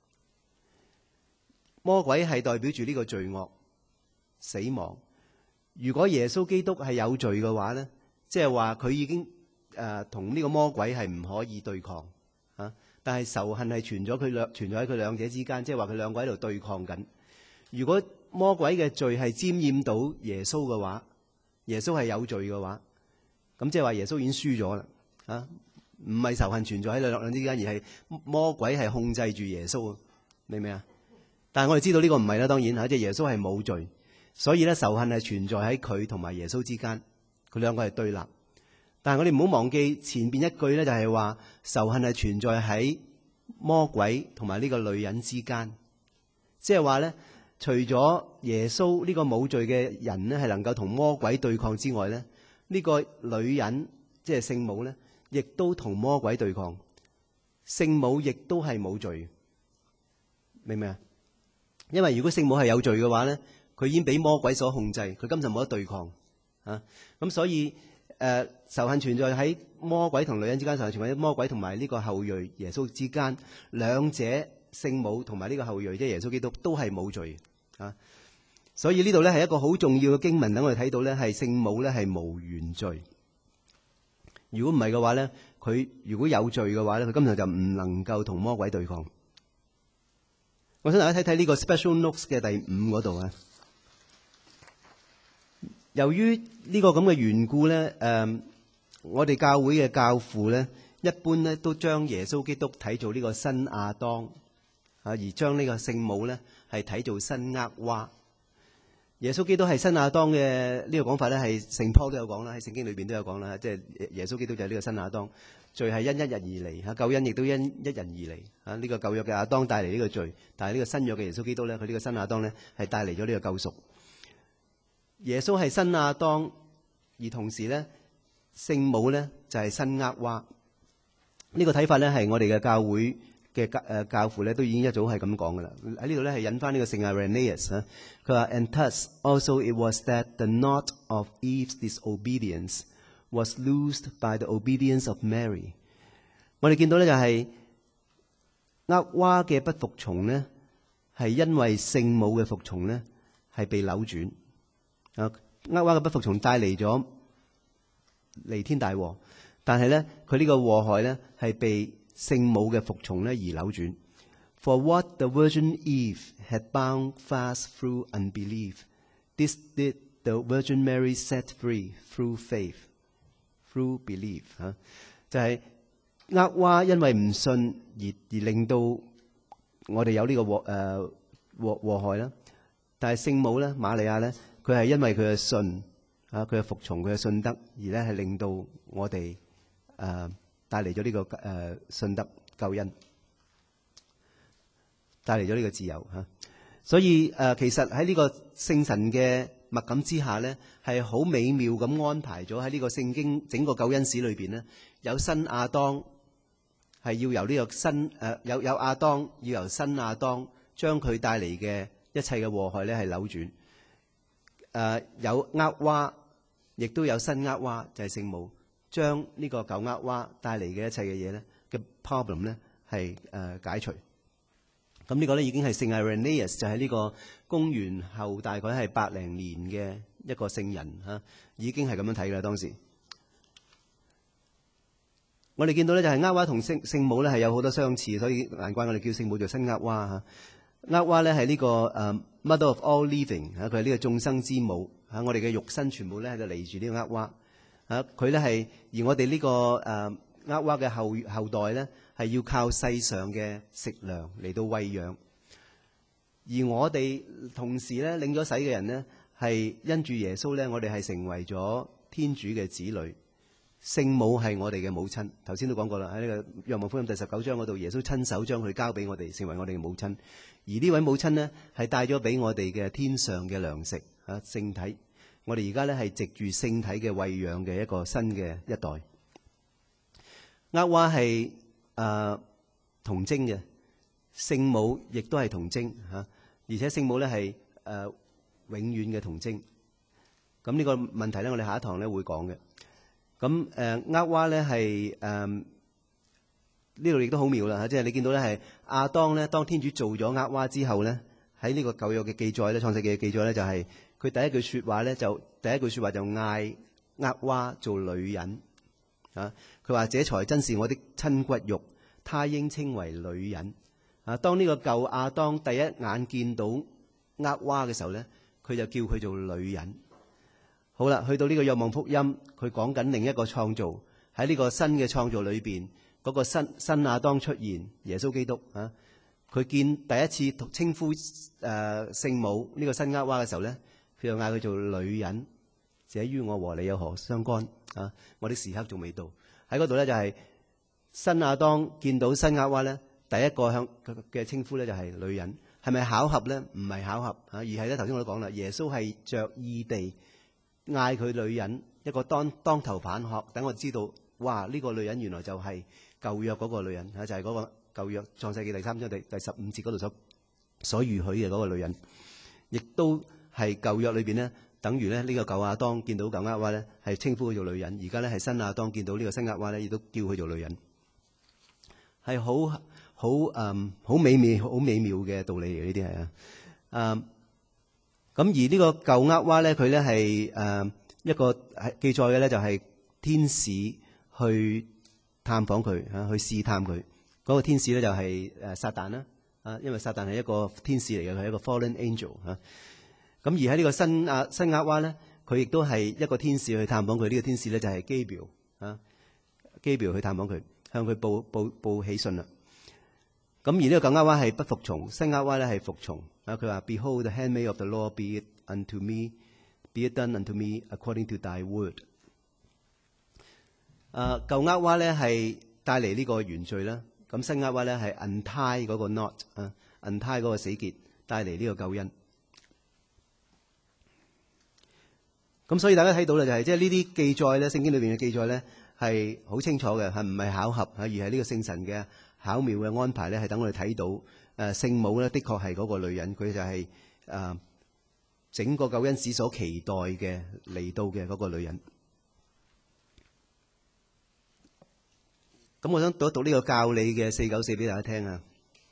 C: 魔鬼係代表住呢個罪惡死亡。如果耶穌基督係有罪嘅話呢，即係話佢已經同呢個魔鬼係唔可以對抗啊。但係仇恨係存在喺佢兩者之間，即係話佢兩個喺度對抗緊。如果魔鬼嘅罪係沾染到耶穌嘅話，耶穌係有罪嘅話，咁即係話耶穌已經輸咗啦啊！唔係仇恨存在喺兩者之間，而係魔鬼係控制住耶穌，明唔明啊？但係我哋知道呢個唔係啦，當然嚇，即係耶穌係冇罪，所以咧仇恨係存在喺佢同埋耶穌之間，佢兩個係對立。但係我哋唔好忘記前邊一句咧，就係話仇恨係存在喺魔鬼同埋呢個女人之間，即係話咧，除咗耶穌呢個冇罪嘅人咧係能夠同魔鬼對抗之外咧，呢個女人即係聖母咧，亦都同魔鬼對抗。聖母亦都係冇罪，明唔明啊？因為如果聖母係有罪嘅話咧，佢已經俾魔鬼所控制，佢根本就冇得對抗啊。咁所以仇恨存在喺魔鬼同女人之間，仇恨存在喺魔鬼同埋呢個後裔耶穌之間，兩者聖母同埋呢個後裔即係耶穌基督都係冇罪啊。所以呢度咧係一個好重要嘅經文，等我哋睇到咧係聖母咧係無原罪。如果唔係嘅話咧，佢如果有罪嘅話咧，佢根本就唔能夠同魔鬼對抗。我想大家睇睇呢個 Special Notes 嘅第5嗰度啊。由於呢個咁嘅緣故咧，我哋教會嘅教父咧，一般咧都將耶穌基督睇做呢個新亞當而將呢個聖母咧係睇做新厄娃。耶穌基督係新亞當嘅呢個講法咧，係聖保都有講啦，喺聖經裏邊都有講啦，即係耶穌基督就係呢個新亞當，罪係因一人而嚟嚇，救恩亦都因一人而嚟嚇。呢個舊約嘅亞當帶嚟呢個罪，但係呢個新約嘅耶穌基督咧，佢呢個新亞當咧係帶嚟咗呢個救贖。耶穌係新亞當，而同時咧聖母咧就係新厄娃。呢個睇法咧係我哋嘅教會嘅教父咧都已經一早係咁講噶啦。喺呢度咧係引翻呢個聖 Irenaeus 啊，佢話 And thus also it was that the knot of Eve's disobedience was loosed by the obedience of Mary。我哋見到咧就係厄娃嘅不服從咧，係因為聖母嘅服從咧係被扭轉。厄娃嘅不服從帶嚟咗彌天大禍，但係咧佢呢個禍害咧係被聖母嘅服從咧而扭轉。For what the Virgin Eve had bound fast through unbelief, this did the Virgin Mary set free through faith, through belief。就係厄娃因為唔信而令到我哋有呢個禍害啦。但係聖母咧，瑪利亞咧，佢係因為佢嘅信佢嘅服從，佢嘅信德，而咧係令到我哋帶嚟咗呢個信德救恩，帶嚟咗呢個自由嚇。所以其實喺呢個聖神嘅默感之下咧，係好美妙咁安排咗喺呢個聖經整個救恩史裏邊咧，有新亞當係要由呢個新有亞當要由新亞當將佢帶嚟嘅一切嘅禍害咧係扭轉。有厄娃，亦都有新厄娃，就係聖母。將呢個舊厄娃帶嚟嘅一切嘅嘢咧嘅 problem 咧係解除。咁呢個咧已經係聖 Irenaeus 就係呢個公元後大概係80年嘅一個聖人嚇，已經係咁樣睇㗎啦。當時我哋見到咧就係厄娃同聖母咧係有好多相似，所以難怪我哋叫聖母做新厄娃嚇。厄娃咧係呢個mother of all living 嚇，佢係呢個眾生之母嚇。我哋嘅肉身全部咧係就嚟住呢個厄娃。佢咧係，而我哋呢個厄娃嘅後代咧，係要靠世上嘅食糧嚟到餵養。而我哋同時咧領咗洗嘅人咧，係因住耶穌咧，我哋係成為咗天主嘅子女。聖母係我哋嘅母親，頭先都講過啦，喺呢個《若望福音》第19章嗰度，耶穌親手將佢交俾我哋，成為我哋嘅母親。而呢位母親呢，係帶咗俾我哋嘅天上嘅糧食聖體。我哋而家咧係藉住聖體嘅餵養嘅一個新嘅一代。厄娃係童貞嘅，聖母亦都係童貞嚇，而且聖母咧係永遠嘅童貞。咁呢個問題咧，我哋下一堂咧會講嘅。咁厄娃咧係呢度亦都好妙啦嚇，即係你見到咧係亞當咧，當天主做咗厄娃之後咧，喺呢個舊約嘅記載咧，創世記嘅記載咧就係、是。佢第一句説話咧，就嗌厄娃做女人啊！佢話：這才真是我的親骨肉，她應稱為女人啊！當呢個舊亞當第一眼見到厄娃嘅時候咧，佢就叫佢做女人。好啦，去到呢個若望福音，佢講緊另一個創造，喺呢個新嘅創造裏邊，嗰個新亞當出現，耶穌基督啊！佢見第一次稱呼聖母呢個新厄娃嘅時候咧。佢就嗌佢做女人，這於我和你有何相干啊？我啲時刻仲未到。喺嗰度咧就係新亞當見到新厄娃咧，第一個向嘅稱呼咧就係女人。係咪巧合咧？唔係巧合而係咧頭先我都講啦，耶穌係着意地嗌佢女人，一個當頭棒喝，等我知道，哇！呢個女人原來就係舊約嗰個女人就係嗰個舊約創世記第3章第15節嗰度所預許嘅嗰個女人，亦都。係舊約裏邊咧，等於咧呢個舊亞當見到舊厄娃咧，係稱呼佢做女人。而家咧係新亞當見到呢個新厄娃咧，亦都叫佢做女人，係好美妙嘅道理嚟。呢啲係咁而呢個舊厄娃咧，佢咧係一個記載嘅咧，就係天使去探訪佢去試探佢。嗰個天使咧就係撒旦啦因為撒旦係一個天使嚟嘅，佢係一個 fallen angel 咁而喺呢個新厄娃咧，佢亦都係一個天使去探訪佢。呢個天使咧就係基表去探訪佢，向佢報喜訊啦。 咁而呢個舊厄娃係不服從，新厄娃咧係服從。啊，佢話 Behold the handmaid of the Lord, be it unto me, be it done unto me according to thy word。舊厄娃咧係帶嚟呢個原罪啦，咁新厄娃咧係 untie 嗰個 knot 啊，untie 嗰個死結，帶嚟呢個救恩。咁所以大家睇到啦，就係即係呢啲記載咧，聖經裏邊嘅記載咧係好清楚嘅，係唔係巧合而係呢個聖神嘅巧妙嘅安排咧，係等我哋睇到聖母咧，的確係嗰個女人，佢就係整個救恩史所期待嘅嚟到嘅嗰個女人。咁我想讀一讀呢個教理嘅494俾大家聽啊！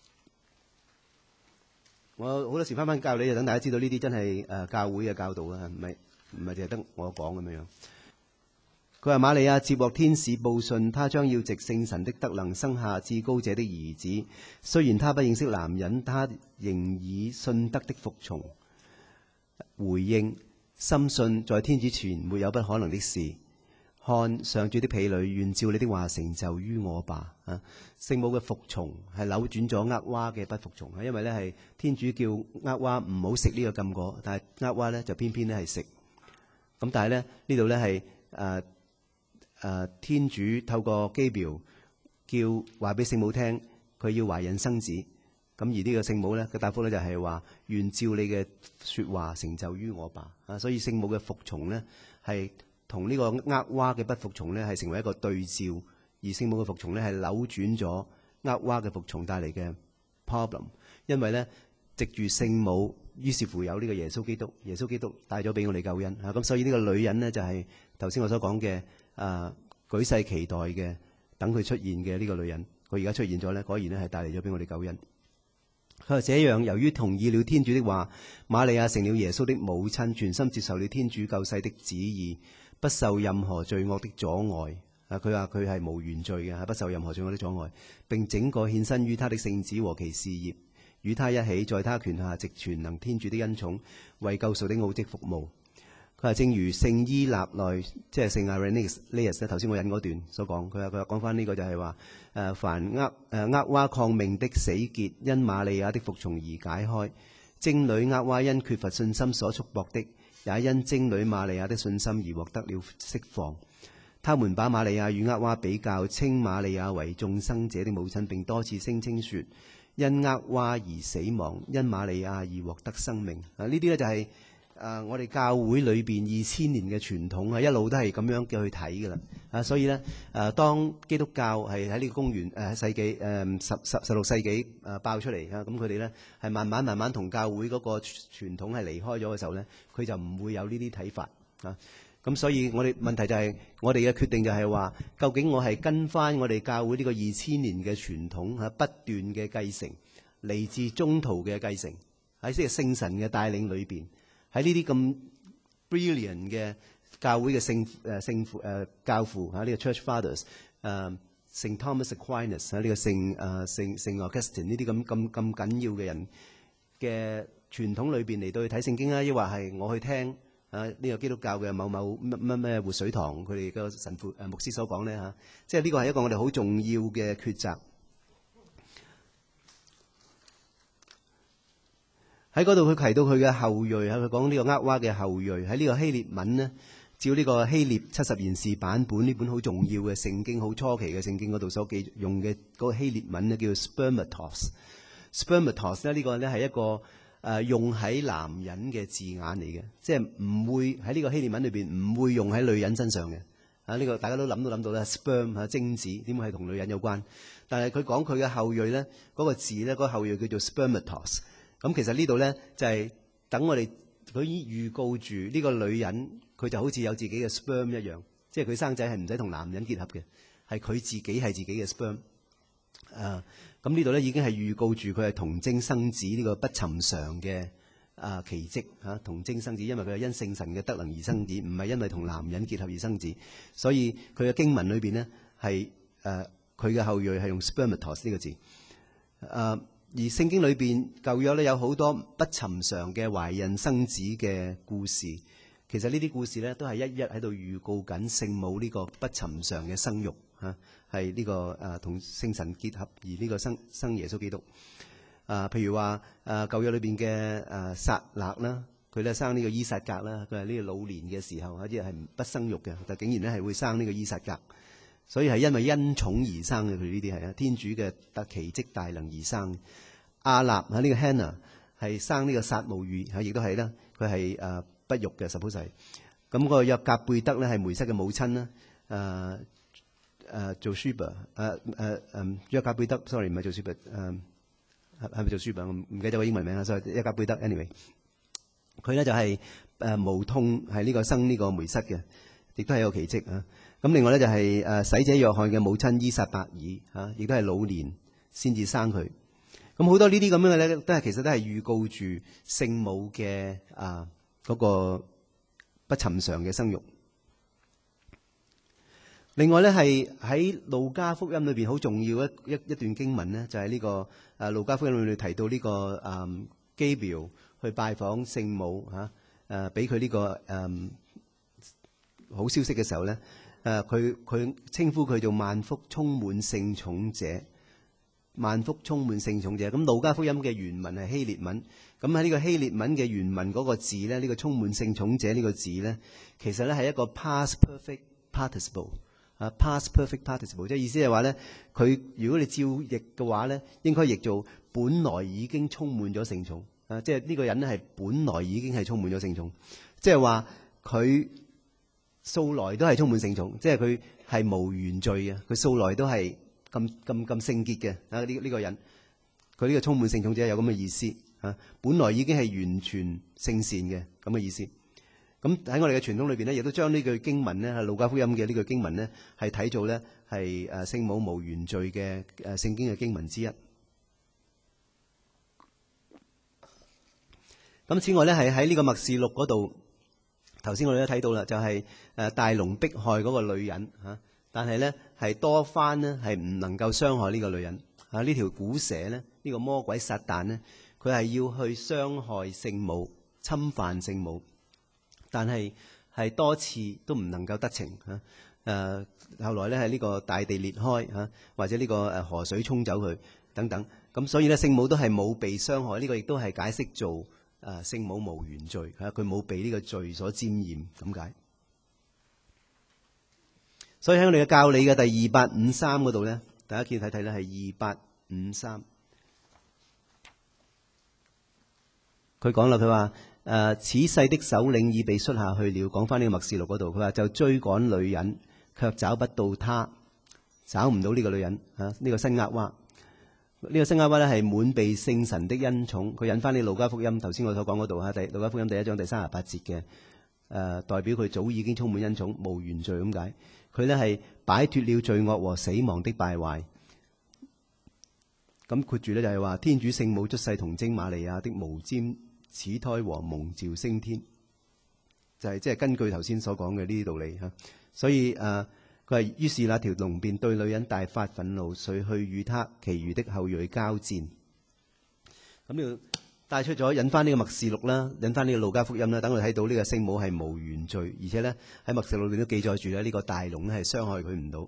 C: 我好多時翻教理就等大家知道呢啲真係教會嘅教導啊，唔係淨係得我講咁樣。佢話瑪利亞接獲天使報信，他將要藉聖神的德能生下至高者的兒子。雖然他不認識男人，他仍以信德的服從回應，深信在天主前沒有不可能的事。看上主的婢女，願照你的話成就於我吧。聖母嘅服從係扭轉咗厄娃嘅不服從，因為咧係天主叫厄娃唔好食呢個禁果，但係厄娃咧就偏偏咧係食。咁但係咧呢度咧係天主透過基表叫話俾聖母聽，佢要懷孕生子。咁而呢個聖母咧嘅答覆咧就係話，願照你嘅說話成就於我吧。所以聖母嘅服從咧係同呢個厄娃嘅不服從咧係成為一個對照，而聖母嘅服從咧係扭轉咗厄娃嘅服從帶嚟嘅 problem。因為咧藉住聖母，於是乎有呢個耶穌基督，耶穌基督帶咗俾我哋救恩。咁所以呢個女人呢，就係頭先我所講嘅舉世期待嘅等佢出現嘅呢個女人，佢而家出現咗咧，果然咧係帶嚟咗俾我哋救恩。佢話這樣，由於同意了天主的話，瑪利亞成了耶穌的母親，全心接受了天主救世的旨意，不受任何罪惡的阻礙。佢話佢係無原罪嘅，不受任何罪惡的阻礙，並整個獻身於他的聖子和其事業，與他一起在他權下藉全能天主的恩寵，為救贖的奧蹟服務。佢話正如聖依納內，即係聖 Irenaeus 咧，頭先我引嗰段所講，佢話講翻呢個就係話凡厄娃抗命的死結，因瑪利亞的服從而解開；貞女厄娃因缺乏信心所束縛的，也因貞女瑪利亞的信心而獲得了釋放。他們把瑪利亞與厄娃比較，稱瑪利亞為眾生者的母親，並多次聲稱說，因厄娃而死亡，因瑪利亞而獲得生命。呢啲呢就係我哋教會裏邊2000年嘅傳統一路都係咁樣叫去睇噶啦。所以呢，當基督教係喺呢個公元世紀16世紀爆出嚟咁佢哋呢係慢慢同教會嗰個傳統係離開咗嘅時候呢，佢就唔會有呢啲睇法啊。咁所以我哋問題就係我哋嘅決定就係話，究竟我係跟翻我哋教會呢個2000年嘅傳統不斷嘅繼承，嚟自宗徒嘅繼承，喺即係聖神嘅帶領裏邊，喺呢啲咁 brilliant 嘅教會嘅教父呢個 Church Fathers，聖 Thomas Aquinas 呢個聖 Augustine 呢啲咁緊要嘅人嘅傳統裏邊嚟到去睇聖經啦，抑或係我去聽呢個基督教嘅某乜活水堂佢哋個神父牧師所講咧即係呢個係一個我哋好重要嘅抉擇。喺嗰度佢提到佢嘅後裔，佢講呢個厄娃嘅後裔，喺呢個希臘文呢，照呢個希臘70賢士版本呢本好重要嘅聖經，好初期嘅聖經嗰度所記用嘅嗰個希臘文呢，叫做 spermatos。spermatos 呢個呢係一個用喺男人嘅字眼嚟嘅，即係唔會喺呢個希臘文裏邊唔會用喺女人身上嘅。呢個大家都諗到啦 ，sperm 精子點會係同女人有關？但係佢講佢嘅後裔咧，嗰個字咧，嗰個後裔叫做 spermatos。咁其實呢度咧就係等我哋佢已預告住呢個女人，佢就好似有自己嘅 sperm 一樣，即係佢生仔係唔使同男人結合嘅，係佢自己係自己嘅 sperm。咁呢度咧已經係預告住佢係童貞生子呢個不尋常嘅奇蹟童貞生子，因為佢係因聖神嘅德能而生子，唔係因為同男人結合而生子。所以佢嘅經文裏邊呢，係佢嘅後裔係用 spermatos 呢個字。而聖經裏邊舊約咧有好多不尋常嘅懷孕生子嘅故事，其實呢啲故事咧都係一喺度預告緊聖母呢個不尋常嘅生育嚇，係呢個同聖神結合而呢個生耶穌基督。譬如話舊約裏邊嘅撒勒啦，佢咧生呢個伊撒格啦，佢係呢個老年嘅時候，即係不生育嘅，但竟然咧係會生呢個伊撒格，所以係因為恩寵而生嘅。佢呢啲係天主嘅特奇蹟大能而生。亞納喺呢個 Hannah 係生呢個撒母耳，亦都係啦，佢係不育嘅 suppose 係。咁個約革貝德咧係梅瑟嘅母親啦，做 Sheba 約革貝德 sorry 唔係做 Sheba 係咪做 Sheba 我唔記得個英文名啦，所以約革貝德 anyway 佢咧就係無痛係呢個生呢個梅瑟嘅，亦都係一個奇蹟啊！咁另外咧就係洗者約翰嘅母親伊撒伯爾亦都係老年先至生佢。咁好多呢啲咁樣嘅咧，其實都係預告住聖母嘅嗰個不尋常嘅生育。另外咧係喺路加福音裏邊好重要一段經文咧，就係呢個路加福音裏面提到呢個Gabriel去拜訪聖母俾佢呢個好消息嘅時候咧，佢稱呼佢做萬福充滿聖寵者。萬福充滿聖寵者，咁路加福音嘅原文係希臘文，咁喺呢個希臘文嘅原文嗰個字咧，呢個充滿聖寵者呢個字咧，其實咧係一個 past perfect participle，past perfect participle， 即係意思係話咧，佢如果你照譯嘅話咧，應該譯做本來已經充滿咗聖寵，即係呢個人咧係本來已經係充滿咗聖寵，即係話佢素來都係充滿聖寵，即係佢係無原罪嘅，佢素來都係咁聖潔嘅呢個人，佢呢個充滿聖寵者有咁嘅意思本來已經係完全聖善嘅咁嘅意思。咁喺我哋嘅傳統裏邊咧，亦都將呢句經文咧，係路加福音嘅呢句經文咧，係睇做咧係聖母無原罪嘅聖經嘅經文之一。咁此外咧，係喺呢個默示錄嗰度，頭先我哋都睇到啦，就係大龍迫害嗰個女人但係咧係多番呢係唔能夠傷害呢個女人呢條古蛇咧，呢個魔鬼撒旦呢，佢係要去傷害聖母，侵犯聖母，但係多次都唔能夠得逞後來咧係呢個大地裂開或者呢個河水沖走佢等等，咁所以咧聖母都係冇被傷害，呢個亦都係解釋做聖母無原罪佢冇被呢個罪所沾染咁解。所以喺我哋嘅教理嘅第2853嗰度咧，大家見睇睇咧係2853，佢講啦，佢話此世的首領已被摔下去了。講翻呢個默示錄嗰度，佢話就追趕女人，卻找不到她，找唔到呢個女人呢個新厄娃。呢個新厄娃咧係滿被聖神的恩寵，佢引翻呢路加福音頭先我所講嗰度路加福音第1章第38節嘅代表佢早已經充滿恩寵，無原罪咁解。佢咧係擺脫了罪惡和死亡的敗壞。咁括住咧就係話天主聖母出世童貞瑪利亞的無沾始胎和蒙召升天，就係即係根據頭先所講嘅呢啲道理。所以佢係於是那條龍便對女人大發憤怒，遂去與他其餘的後裔交戰。咁呢個帶出咗引翻呢個默示錄啦，引翻呢個路加福音啦，等我哋睇到呢個聖母係無原罪，而且咧喺默示錄裏邊都記載住咧呢個大龍咧係傷害佢唔到。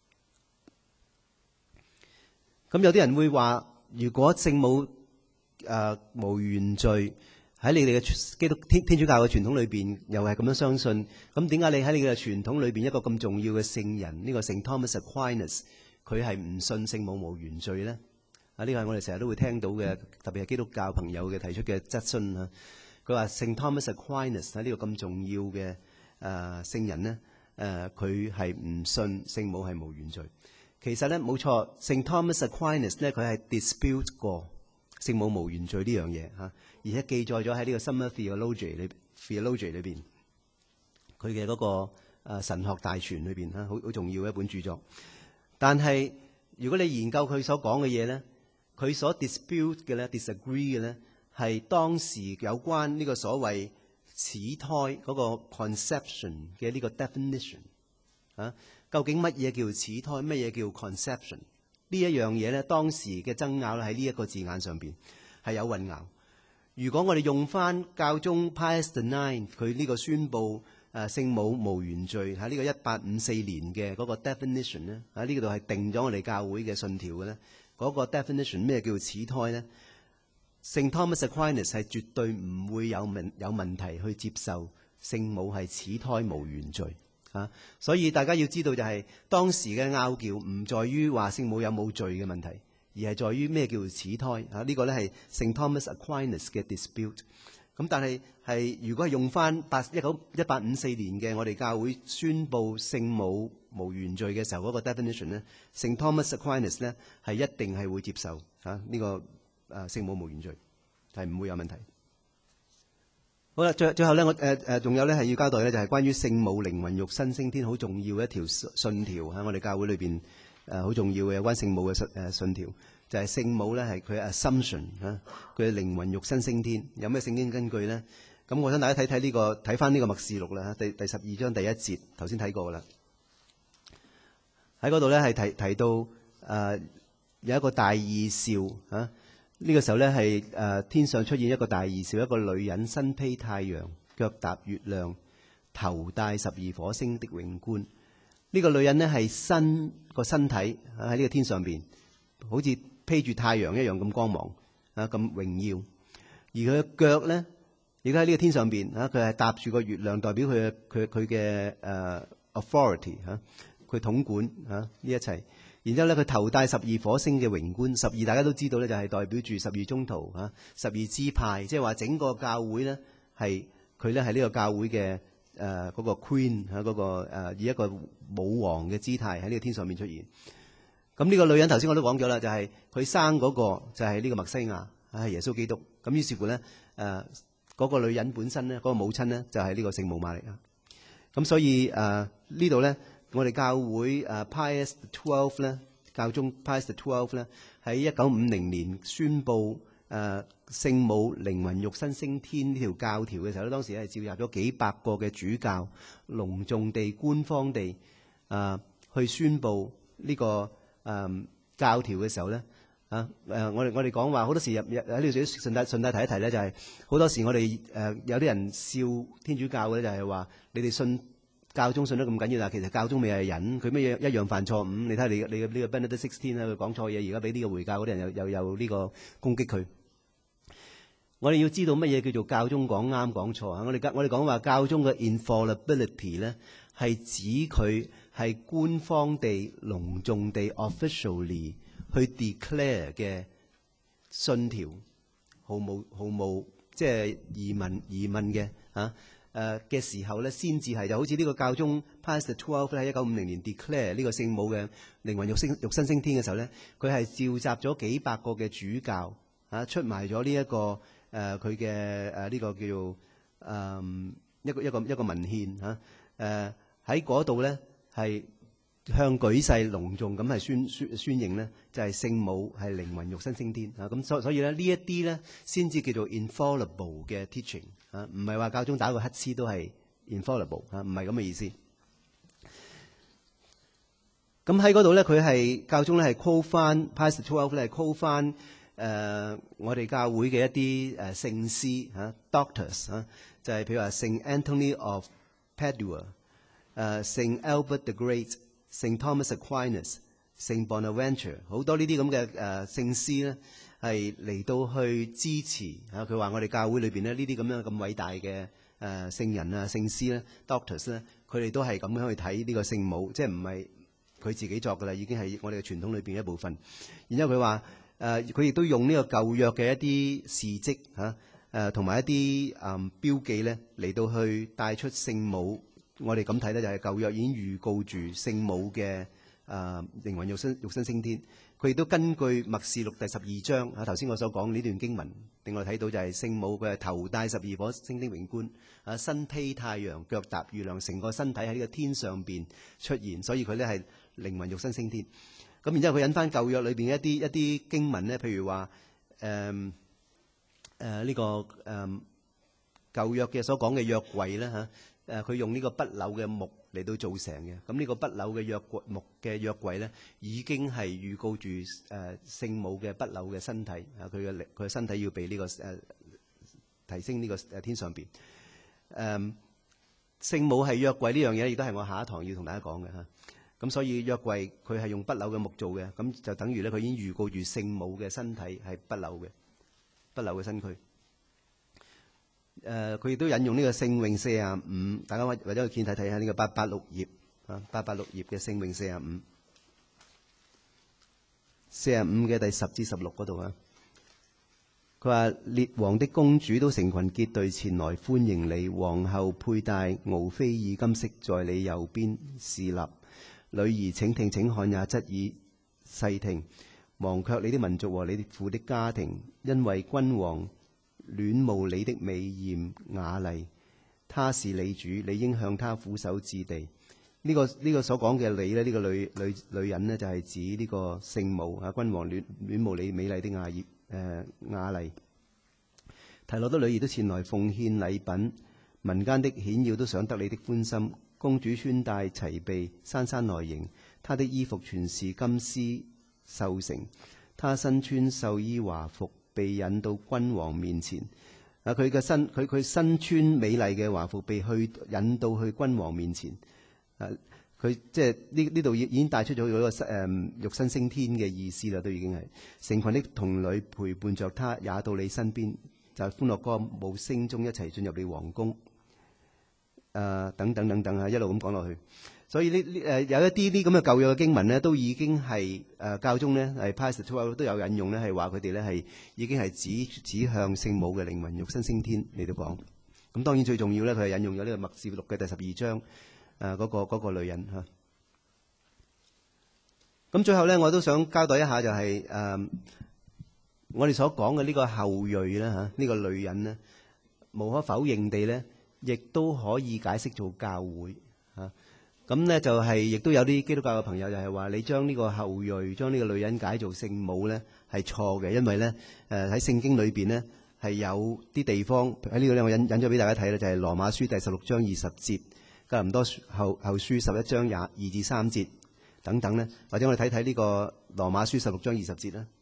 C: 咁有啲人會話，如果聖母無原罪喺你哋嘅基督天主教嘅傳統裏邊，又係咁樣相信，咁點解你喺你嘅傳統裏邊一個咁重要嘅聖人呢個聖 Thomas Aquinas，佢係唔信聖母無原罪咧？呢個係我哋成日都會聽到嘅，特別係基督教朋友嘅提出嘅質詢。佢話聖 Thomas Aquinas 喺呢個咁重要嘅聖人呢，佢係唔信聖母係無原罪。其實咧冇錯，聖 Thomas Aquinas 咧佢係 dispute 過聖母無原罪呢樣嘢而且記載咗喺呢個 Summa Theologiae 裏邊，佢嘅嗰個神學大全裏邊好重要嘅一本著作。但係如果你研究佢所講嘅嘢咧，佢所 dispute 嘅咧 disagree 嘅咧係當時有關呢個所謂始胎嗰個 conception 嘅呢個 definition 究竟乜嘢叫始胎，乜嘢叫 conception 呢一樣嘢咧？當時嘅爭拗咧喺呢一個字眼上邊係有混淆。如果我哋用翻教宗 Pius IX 佢呢個宣佈聖母無原罪喺呢個1854年嘅嗰個 definition 咧，喺呢度係定咗我哋教會嘅信條嘅咧。嗰個 definition 咩叫始胎咧？聖 Thomas Aquinas 係絕對唔會有問題去接受聖母係始胎無原罪啊！所以大家要知道就係當時嘅拗撬唔在於話聖母有冇罪嘅問題，而係在於咩叫始胎啊？呢個咧係聖 Thomas Aquinas 嘅 dispute。咁但係如果係用翻1854年嘅我哋教會宣布聖母無原罪嘅時候嗰個 definition 咧，聖 Thomas Aquinas 咧係一定係會接受呢個聖母無原罪，係唔會有問題。好啦，最後咧我仲有咧係要交代咧，就係關於聖母靈魂肉身升天好重要嘅一條信條喺我哋教會裏邊好重要嘅有關聖母嘅信條。就係聖母咧，係佢 assumption 佢嘅靈魂肉身升天，有咩聖經根據咧？咁我想大家睇翻呢個默示錄啦，第12章第1節，頭先睇過啦。喺嗰度咧係提到有一個大異兆呢個時候咧係天上出現一個大異兆，一個女人身披太陽，腳踏月亮，頭戴12火星的榮冠。呢個女人咧係個身體喺呢個天上邊，好似披住太陽一樣咁光芒咁榮耀，而佢嘅腳咧，亦都喺呢個天上邊佢係搭住個月亮，代表佢嘅authority 佢統管呢一切。然之後咧，佢頭戴12火星嘅榮冠，12大家都知道咧，就係代表住12宗徒12支派，即係話整個教會咧係佢咧係呢個教會嘅嗰個 queen 嗰個以一個母王嘅姿態喺呢個天上面出現。咁呢個女人頭先我都講咗啦，就係佢生嗰個就係呢個默西亞，係耶穌基督。咁於是乎咧，嗰個女人本身咧，嗰個母親咧就係呢個聖母瑪利亞。咁所以呢度咧，我哋教會Pius XII咧，教宗 Pius XII咧喺1950年宣布聖母靈魂肉身升天呢條教條嘅時候咧，當時係召集咗幾百個嘅主教，隆重地、官方地去宣布呢個教條嘅時候咧，我哋講話好多時喺呢度順帶提一提咧，就係好多時我哋有啲人笑天主教嘅咧，就係話你哋信教宗信得咁緊要，但係其實教宗未係人，佢乜嘢一樣犯錯誤。你睇下你嘅呢個 Benedict XVI 佢講錯嘢，而家俾呢個回教嗰啲人又有呢個攻擊佢。我哋要知道乜嘢叫做教宗講啱講錯啊！我哋講話教宗嘅 infallibility 咧，係指佢係官方地、隆重地、officially 去 declare 嘅信條，毫無即係疑問嘅嘅時候咧，先至係就好似呢個教宗 Pius XII 喺1950年 declare 呢個聖母嘅靈魂肉身升天嘅時候咧，佢係召集咗幾百個嘅主教出埋咗呢一個佢嘅呢個叫做一個文獻喺嗰度咧係向舉世隆重咁係宣認咧，就係聖母係靈魂肉身升天咁所以咧呢一啲咧先至叫做 infallible 嘅 teaching 唔係話教宗打個乞嗤都係 infallible 唔係咁嘅意思。咁喺嗰度咧，佢係教宗咧係 call 翻 Pius XII 咧係 call 翻我哋教會嘅一啲聖師doctors 就係譬如話聖 Anthony of Padua、聖 Albert the Great、聖 Thomas Aquinas、聖 Bonaventure， 好多呢啲咁嘅聖師咧係嚟到去支持佢話我哋教會裏邊咧呢啲咁偉大嘅聖人聖師咧 doctors 咧，佢哋都係咁樣去睇呢個聖母，即係唔係佢自己作噶啦，已經係我哋嘅傳統裏邊一部分。然之後佢話佢亦都用呢個舊約嘅一啲事蹟同埋一啲標記咧嚟到去帶出聖母。我哋咁睇咧，就係舊約已經預告住聖母嘅靈魂肉身升天。佢亦都根據默示錄第12章頭先我所講呢段經文，令我睇到就係聖母佢係頭戴12火星的榮冠身披太陽，腳踏月亮，成個身體喺呢個天上邊出現，所以佢咧係靈魂肉身升天。咁然之後佢引翻舊約裏邊一啲經文咧，譬如話呢個舊約嘅所講嘅約櫃咧佢用呢個不朽嘅木嚟到做成嘅。咁呢個不朽嘅木嘅約櫃咧，已經係預告住聖母嘅不朽嘅身體佢嘅身體要被呢個提升呢個天上邊聖母係約櫃呢樣嘢，亦都係我下一堂要同大家講嘅嚇。咁所以約櫃佢係用不朽嘅木做嘅，咁就等於咧佢已經預告住聖母嘅身體係不朽嘅身軀。佢亦都引用呢個聖詠45，大家或者去見睇下呢個886頁啊，886頁嘅聖詠45嘅第10至16嗰度啊。佢話列王的公主都成群結隊前來歡迎你，皇后佩戴敖菲爾金飾在你右邊侍立。女兒請聽請看也側耳細聽，忘卻你的民族和你父的家庭，因為君王戀慕你的美豔雅麗，他是你主，你應向他俯首至地。呢個所講嘅你呢，呢個女人呢，就係指呢個聖母啊，君王戀慕你美麗的雅麗。提羅的女兒都前來奉獻禮品，民間的顯要都想得你的歡心。公主穿戴齊備，姍姍來迎。她的衣服全是金絲繡成，她身穿繡衣華服，被引到君王面前。佢身穿美麗嘅華服，被引到去君王面前。佢即係呢度已經帶出咗嗰個肉身升天嘅意思啦，都已經係成群的童女陪伴着她，也到你身邊，就係歡樂歌舞聲中一齊進入你皇宮。等等啊，一路咁講落去。所以有一啲咁嘅舊約嘅經文呢，都已經係教宗呢係 Pastor 都有引用呢，係話佢哋呢係已經係指向聖母嘅靈魂肉身升天嚟到講。咁當然最重要呢，佢係引用咗呢個默示錄嘅第12章嗰個女人嚇。咁最後呢，我都想交代一下就係我哋所講嘅呢個後裔咧嚇，呢個女人呢，無可否認地呢，亦都可以解釋做教會嚇。咁呢就係亦都有啲基督教嘅朋友就係話，你將呢個後裔將呢個女人解做聖母呢係錯嘅，因為呢喺聖經裏邊呢係有啲地方喺呢度呢，我引咗俾大家睇啦，就係羅馬書第16章20節，哥林多後書11章2至3節等等呢，或者我哋睇睇呢個羅馬書16章20節啦。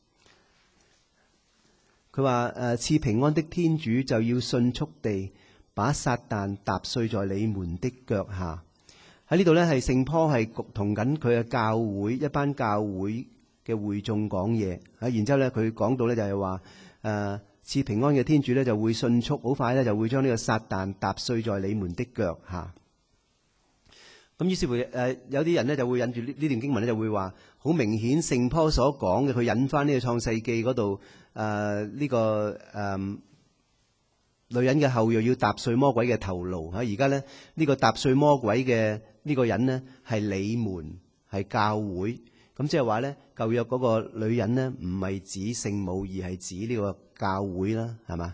C: 佢話賜平安的天主就要迅速地把撒旦踏碎在你們的腳下。喺呢度呢，係聖坡係同緊佢嘅教會一班教會嘅會眾講嘢，然之後呢，佢講到呢就係話賜平安嘅天主呢就會迅速好快呢就會將呢個撒旦踏碎在你們的腳下。咁於是乎有啲人呢就會引住呢段經文呢就會話好明顯聖坡所講嘅，佢引翻呢個創世記嗰度呢個女人嘅後裔要踏碎魔鬼嘅頭顱嚇。而家呢，呢個踏碎魔鬼嘅呢個人呢係你們，係教會。咁即係話呢，舊約嗰個女人呢唔係指聖母，而係指呢個教會啦，係嘛？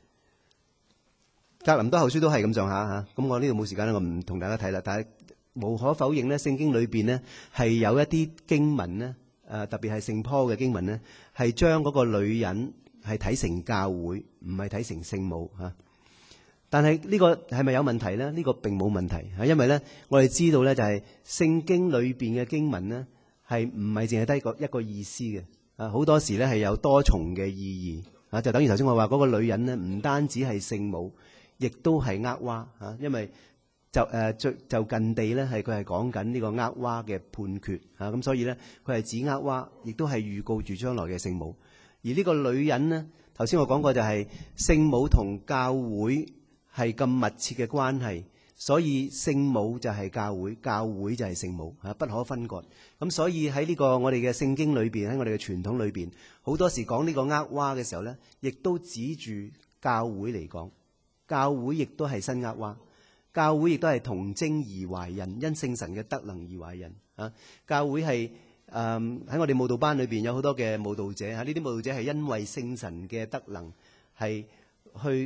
C: 格林多後書都係咁上下嚇。咁我呢度冇時間咧，我唔同大家睇啦。但係無可否認呢，聖經裏邊呢係有一啲經文呢，特別係聖坡嘅經文呢，係將嗰個女人係睇成教會，唔係睇成聖母嚇。但係呢個係咪有問題呢？呢個並冇問題嚇，因為呢我哋知道呢，就係聖經裏邊嘅經文呢係唔係淨係得一個意思嘅啊，好多時呢係有多重嘅意義啊。就等於頭先我話嗰個女人呢，唔單止係聖母，亦都係厄娃嚇，因為就近地呢係佢係講緊呢個厄娃嘅判決嚇，咁所以呢佢係指厄娃，亦都係預告住將來嘅聖母。而呢個女人呢，頭先我講過就係聖母同教會係咁密切嘅關係，所以聖母就係教會，教會就係聖母嚇，不可分割。咁所以喺呢個我哋嘅聖經裏邊，喺我哋嘅傳統裏邊，好多時講呢個厄娃嘅時候呢，亦都指住教會嚟講，教會亦都係新厄娃，教會亦都係童貞而懷孕，因聖神嘅德能而懷孕啊。教會係喺我哋慕道班裏邊有好多嘅慕道者嚇，呢啲慕道者係因為聖神嘅德能係去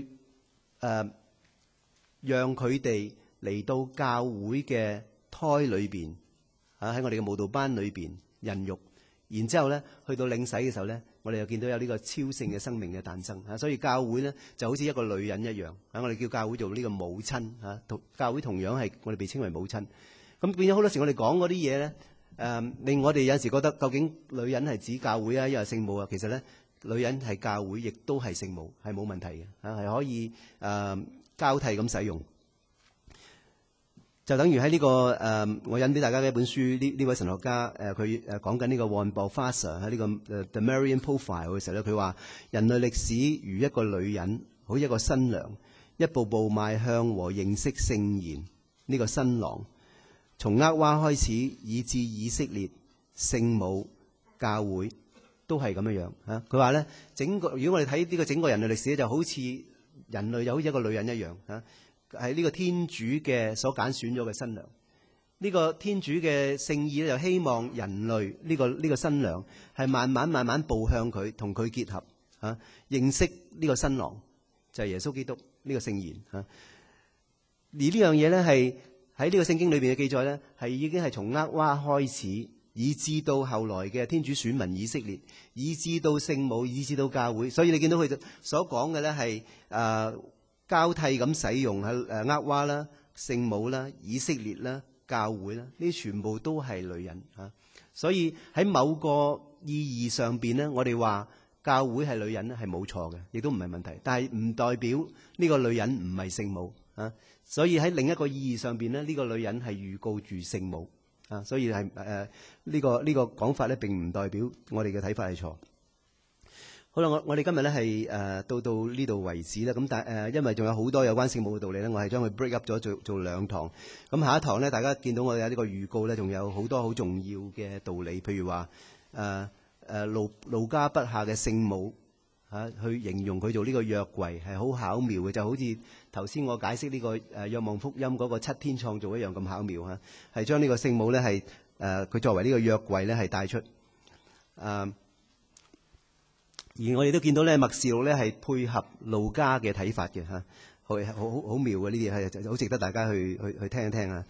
C: 讓佢哋嚟到教會嘅胎裏邊啊，喺我哋嘅慕道班裏邊孕育，然之後咧去到領洗嘅時候咧，我哋又見到有呢個超性嘅生命嘅誕生嚇。所以教會咧就好似一個女人一樣嚇，我哋叫教會做呢個母親嚇。教會同樣係我哋被稱為母親。咁變咗好多時我哋講嗰啲嘢咧，令我哋有時覺得究竟女人係指教會啊，因為聖母啊，其實咧女人係教會，亦都係聖母，係冇問題嘅嚇，係可以交替咁使用。 就等於喺呢個我引俾大家嘅一本書，呢位神學家佢講緊呢個 Warren Balthasar 喺呢個The Marian Profile 嘅時候咧，佢話人類歷史如一個女人，好似一個新娘，一步步邁向和認識聖言呢個新郎，從厄娃開始，以至以色列、聖母、教會都係咁樣樣嚇。佢話咧，如果我哋睇呢個整個人類歷史咧，就好似人類就好似一個女人一樣嚇。係呢個天主嘅所揀選咗嘅新娘，呢個天主嘅聖意咧，就希望人類呢個新娘係慢慢步向佢，同佢結合嚇，認識呢個新郎就係耶穌基督呢個聖言嚇。而呢樣嘢咧係喺呢個聖經裏邊嘅記載咧，係已經係從厄娃開始，以至到後來嘅天主選民以色列，以至到聖母，以至到教會。所以你見到佢所講嘅咧係交替咁使用喺厄娃啦、聖母啦、以色列啦、教會啦，呢啲全部都係女人嚇。所以喺某個意義上邊咧，我哋話教會係女人咧係冇錯嘅，亦都唔係問題。但係唔代表呢個女人唔係聖母啊。所以喺另一個意義上邊咧，呢個女人係預告住聖母啊。所以係呢個講法咧並唔代表我哋嘅睇法係錯。好啦，我哋今日咧係到呢度為止啦。咁但因為仲有好多有關聖母嘅道理咧，我係將佢 break up 咗做2堂。咁下一堂咧，大家見到我哋有呢個預告咧，仲有好多好重要嘅道理，譬如話路加筆下嘅聖母去形容佢做呢個約櫃係好巧妙嘅，就好似頭先我解釋呢個若望福音嗰個7天創造一樣咁巧妙嚇，係將呢個聖母咧係佢作為呢個約櫃咧係帶出而我哋都見到咧，默示錄咧係配合路加嘅睇法嘅嚇，好妙嘅呢啲係好值得大家去聽一聽啊！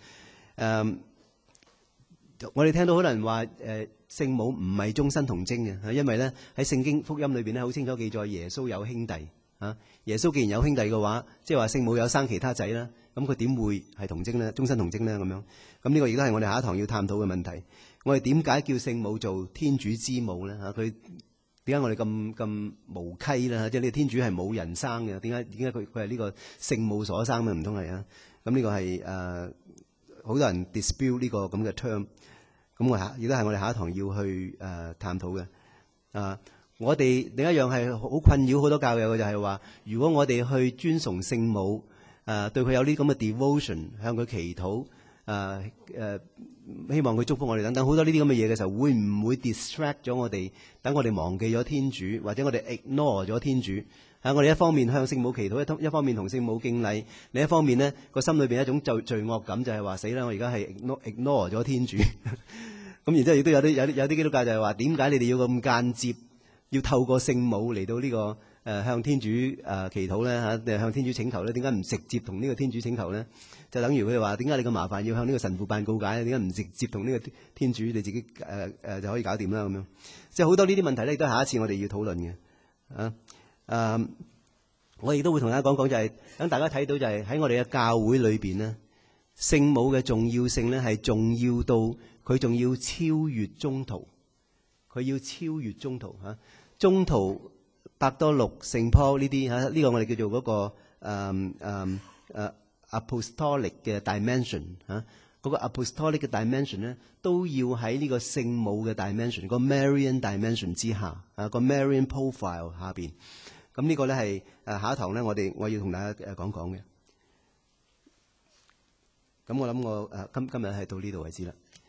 C: 我哋聽到好多人話聖母唔係終身童貞嘅，因為咧喺聖經福音裏邊咧好清楚記載耶穌有兄弟啊。耶穌既然有兄弟嘅話，即係話聖母有生其他仔啦，咁佢點會係童貞咧？終身童貞咧咁樣？咁呢個亦都係我哋下一堂要探討嘅問題。我哋點解叫聖母做天主之母咧？嚇佢。點解我哋咁無稽啦？即係呢個天主係冇人生嘅，點解佢係呢個聖母所生咧？唔通係啊？咁呢個係好多人 dispute 呢個咁嘅 term。咁亦都係我哋下一堂要去探討嘅。我哋另一樣係好困擾好多教友嘅就係話，如果我哋去尊崇聖母，對佢有呢咁嘅 devotion， 向佢祈禱，希望佢祝福我哋等等好多呢啲咁嘅嘢嘅時候，會唔會 distract 咗我哋？等我哋忘記咗天主，或者我哋 ignore 咗天主？我哋一方面向聖母祈禱，一方面同聖母敬禮，另一方面呢個心裏邊一種罪惡感，就係話死啦！我而家係 ignore 咗天主。咁然之後亦都有啲基督教就係話，點解你哋要咁間接，要透過聖母嚟到呢個向天主祈禱咧向天主請求咧？點解唔直接同呢個天主請求咧？就等於佢哋話，點解你咁麻煩要向呢個神父辦告解？點解唔直接同呢個天主你自己就可以搞掂啦？咁樣，即係好多呢啲問題咧，亦都下一次我哋要討論嘅。我亦都會同大家講，就係等大家睇到就係喺我哋嘅教會裏邊呢，聖母嘅重要性咧係重要到佢仲要超越宗徒，佢要超越宗徒嚇。宗徒伯多祿、聖保呢啲嚇，呢個我哋叫做嗰個apostolic 嘅 dimension 嚇，嗰個 apostolic 嘅 dimension 咧，都要喺呢個聖母嘅 dimension，個 Marian dimension 之下，個 Marian profile 下邊。咁呢個咧係下一堂咧，我要同大家講嘅。咁我諗今日係到呢度為止啦。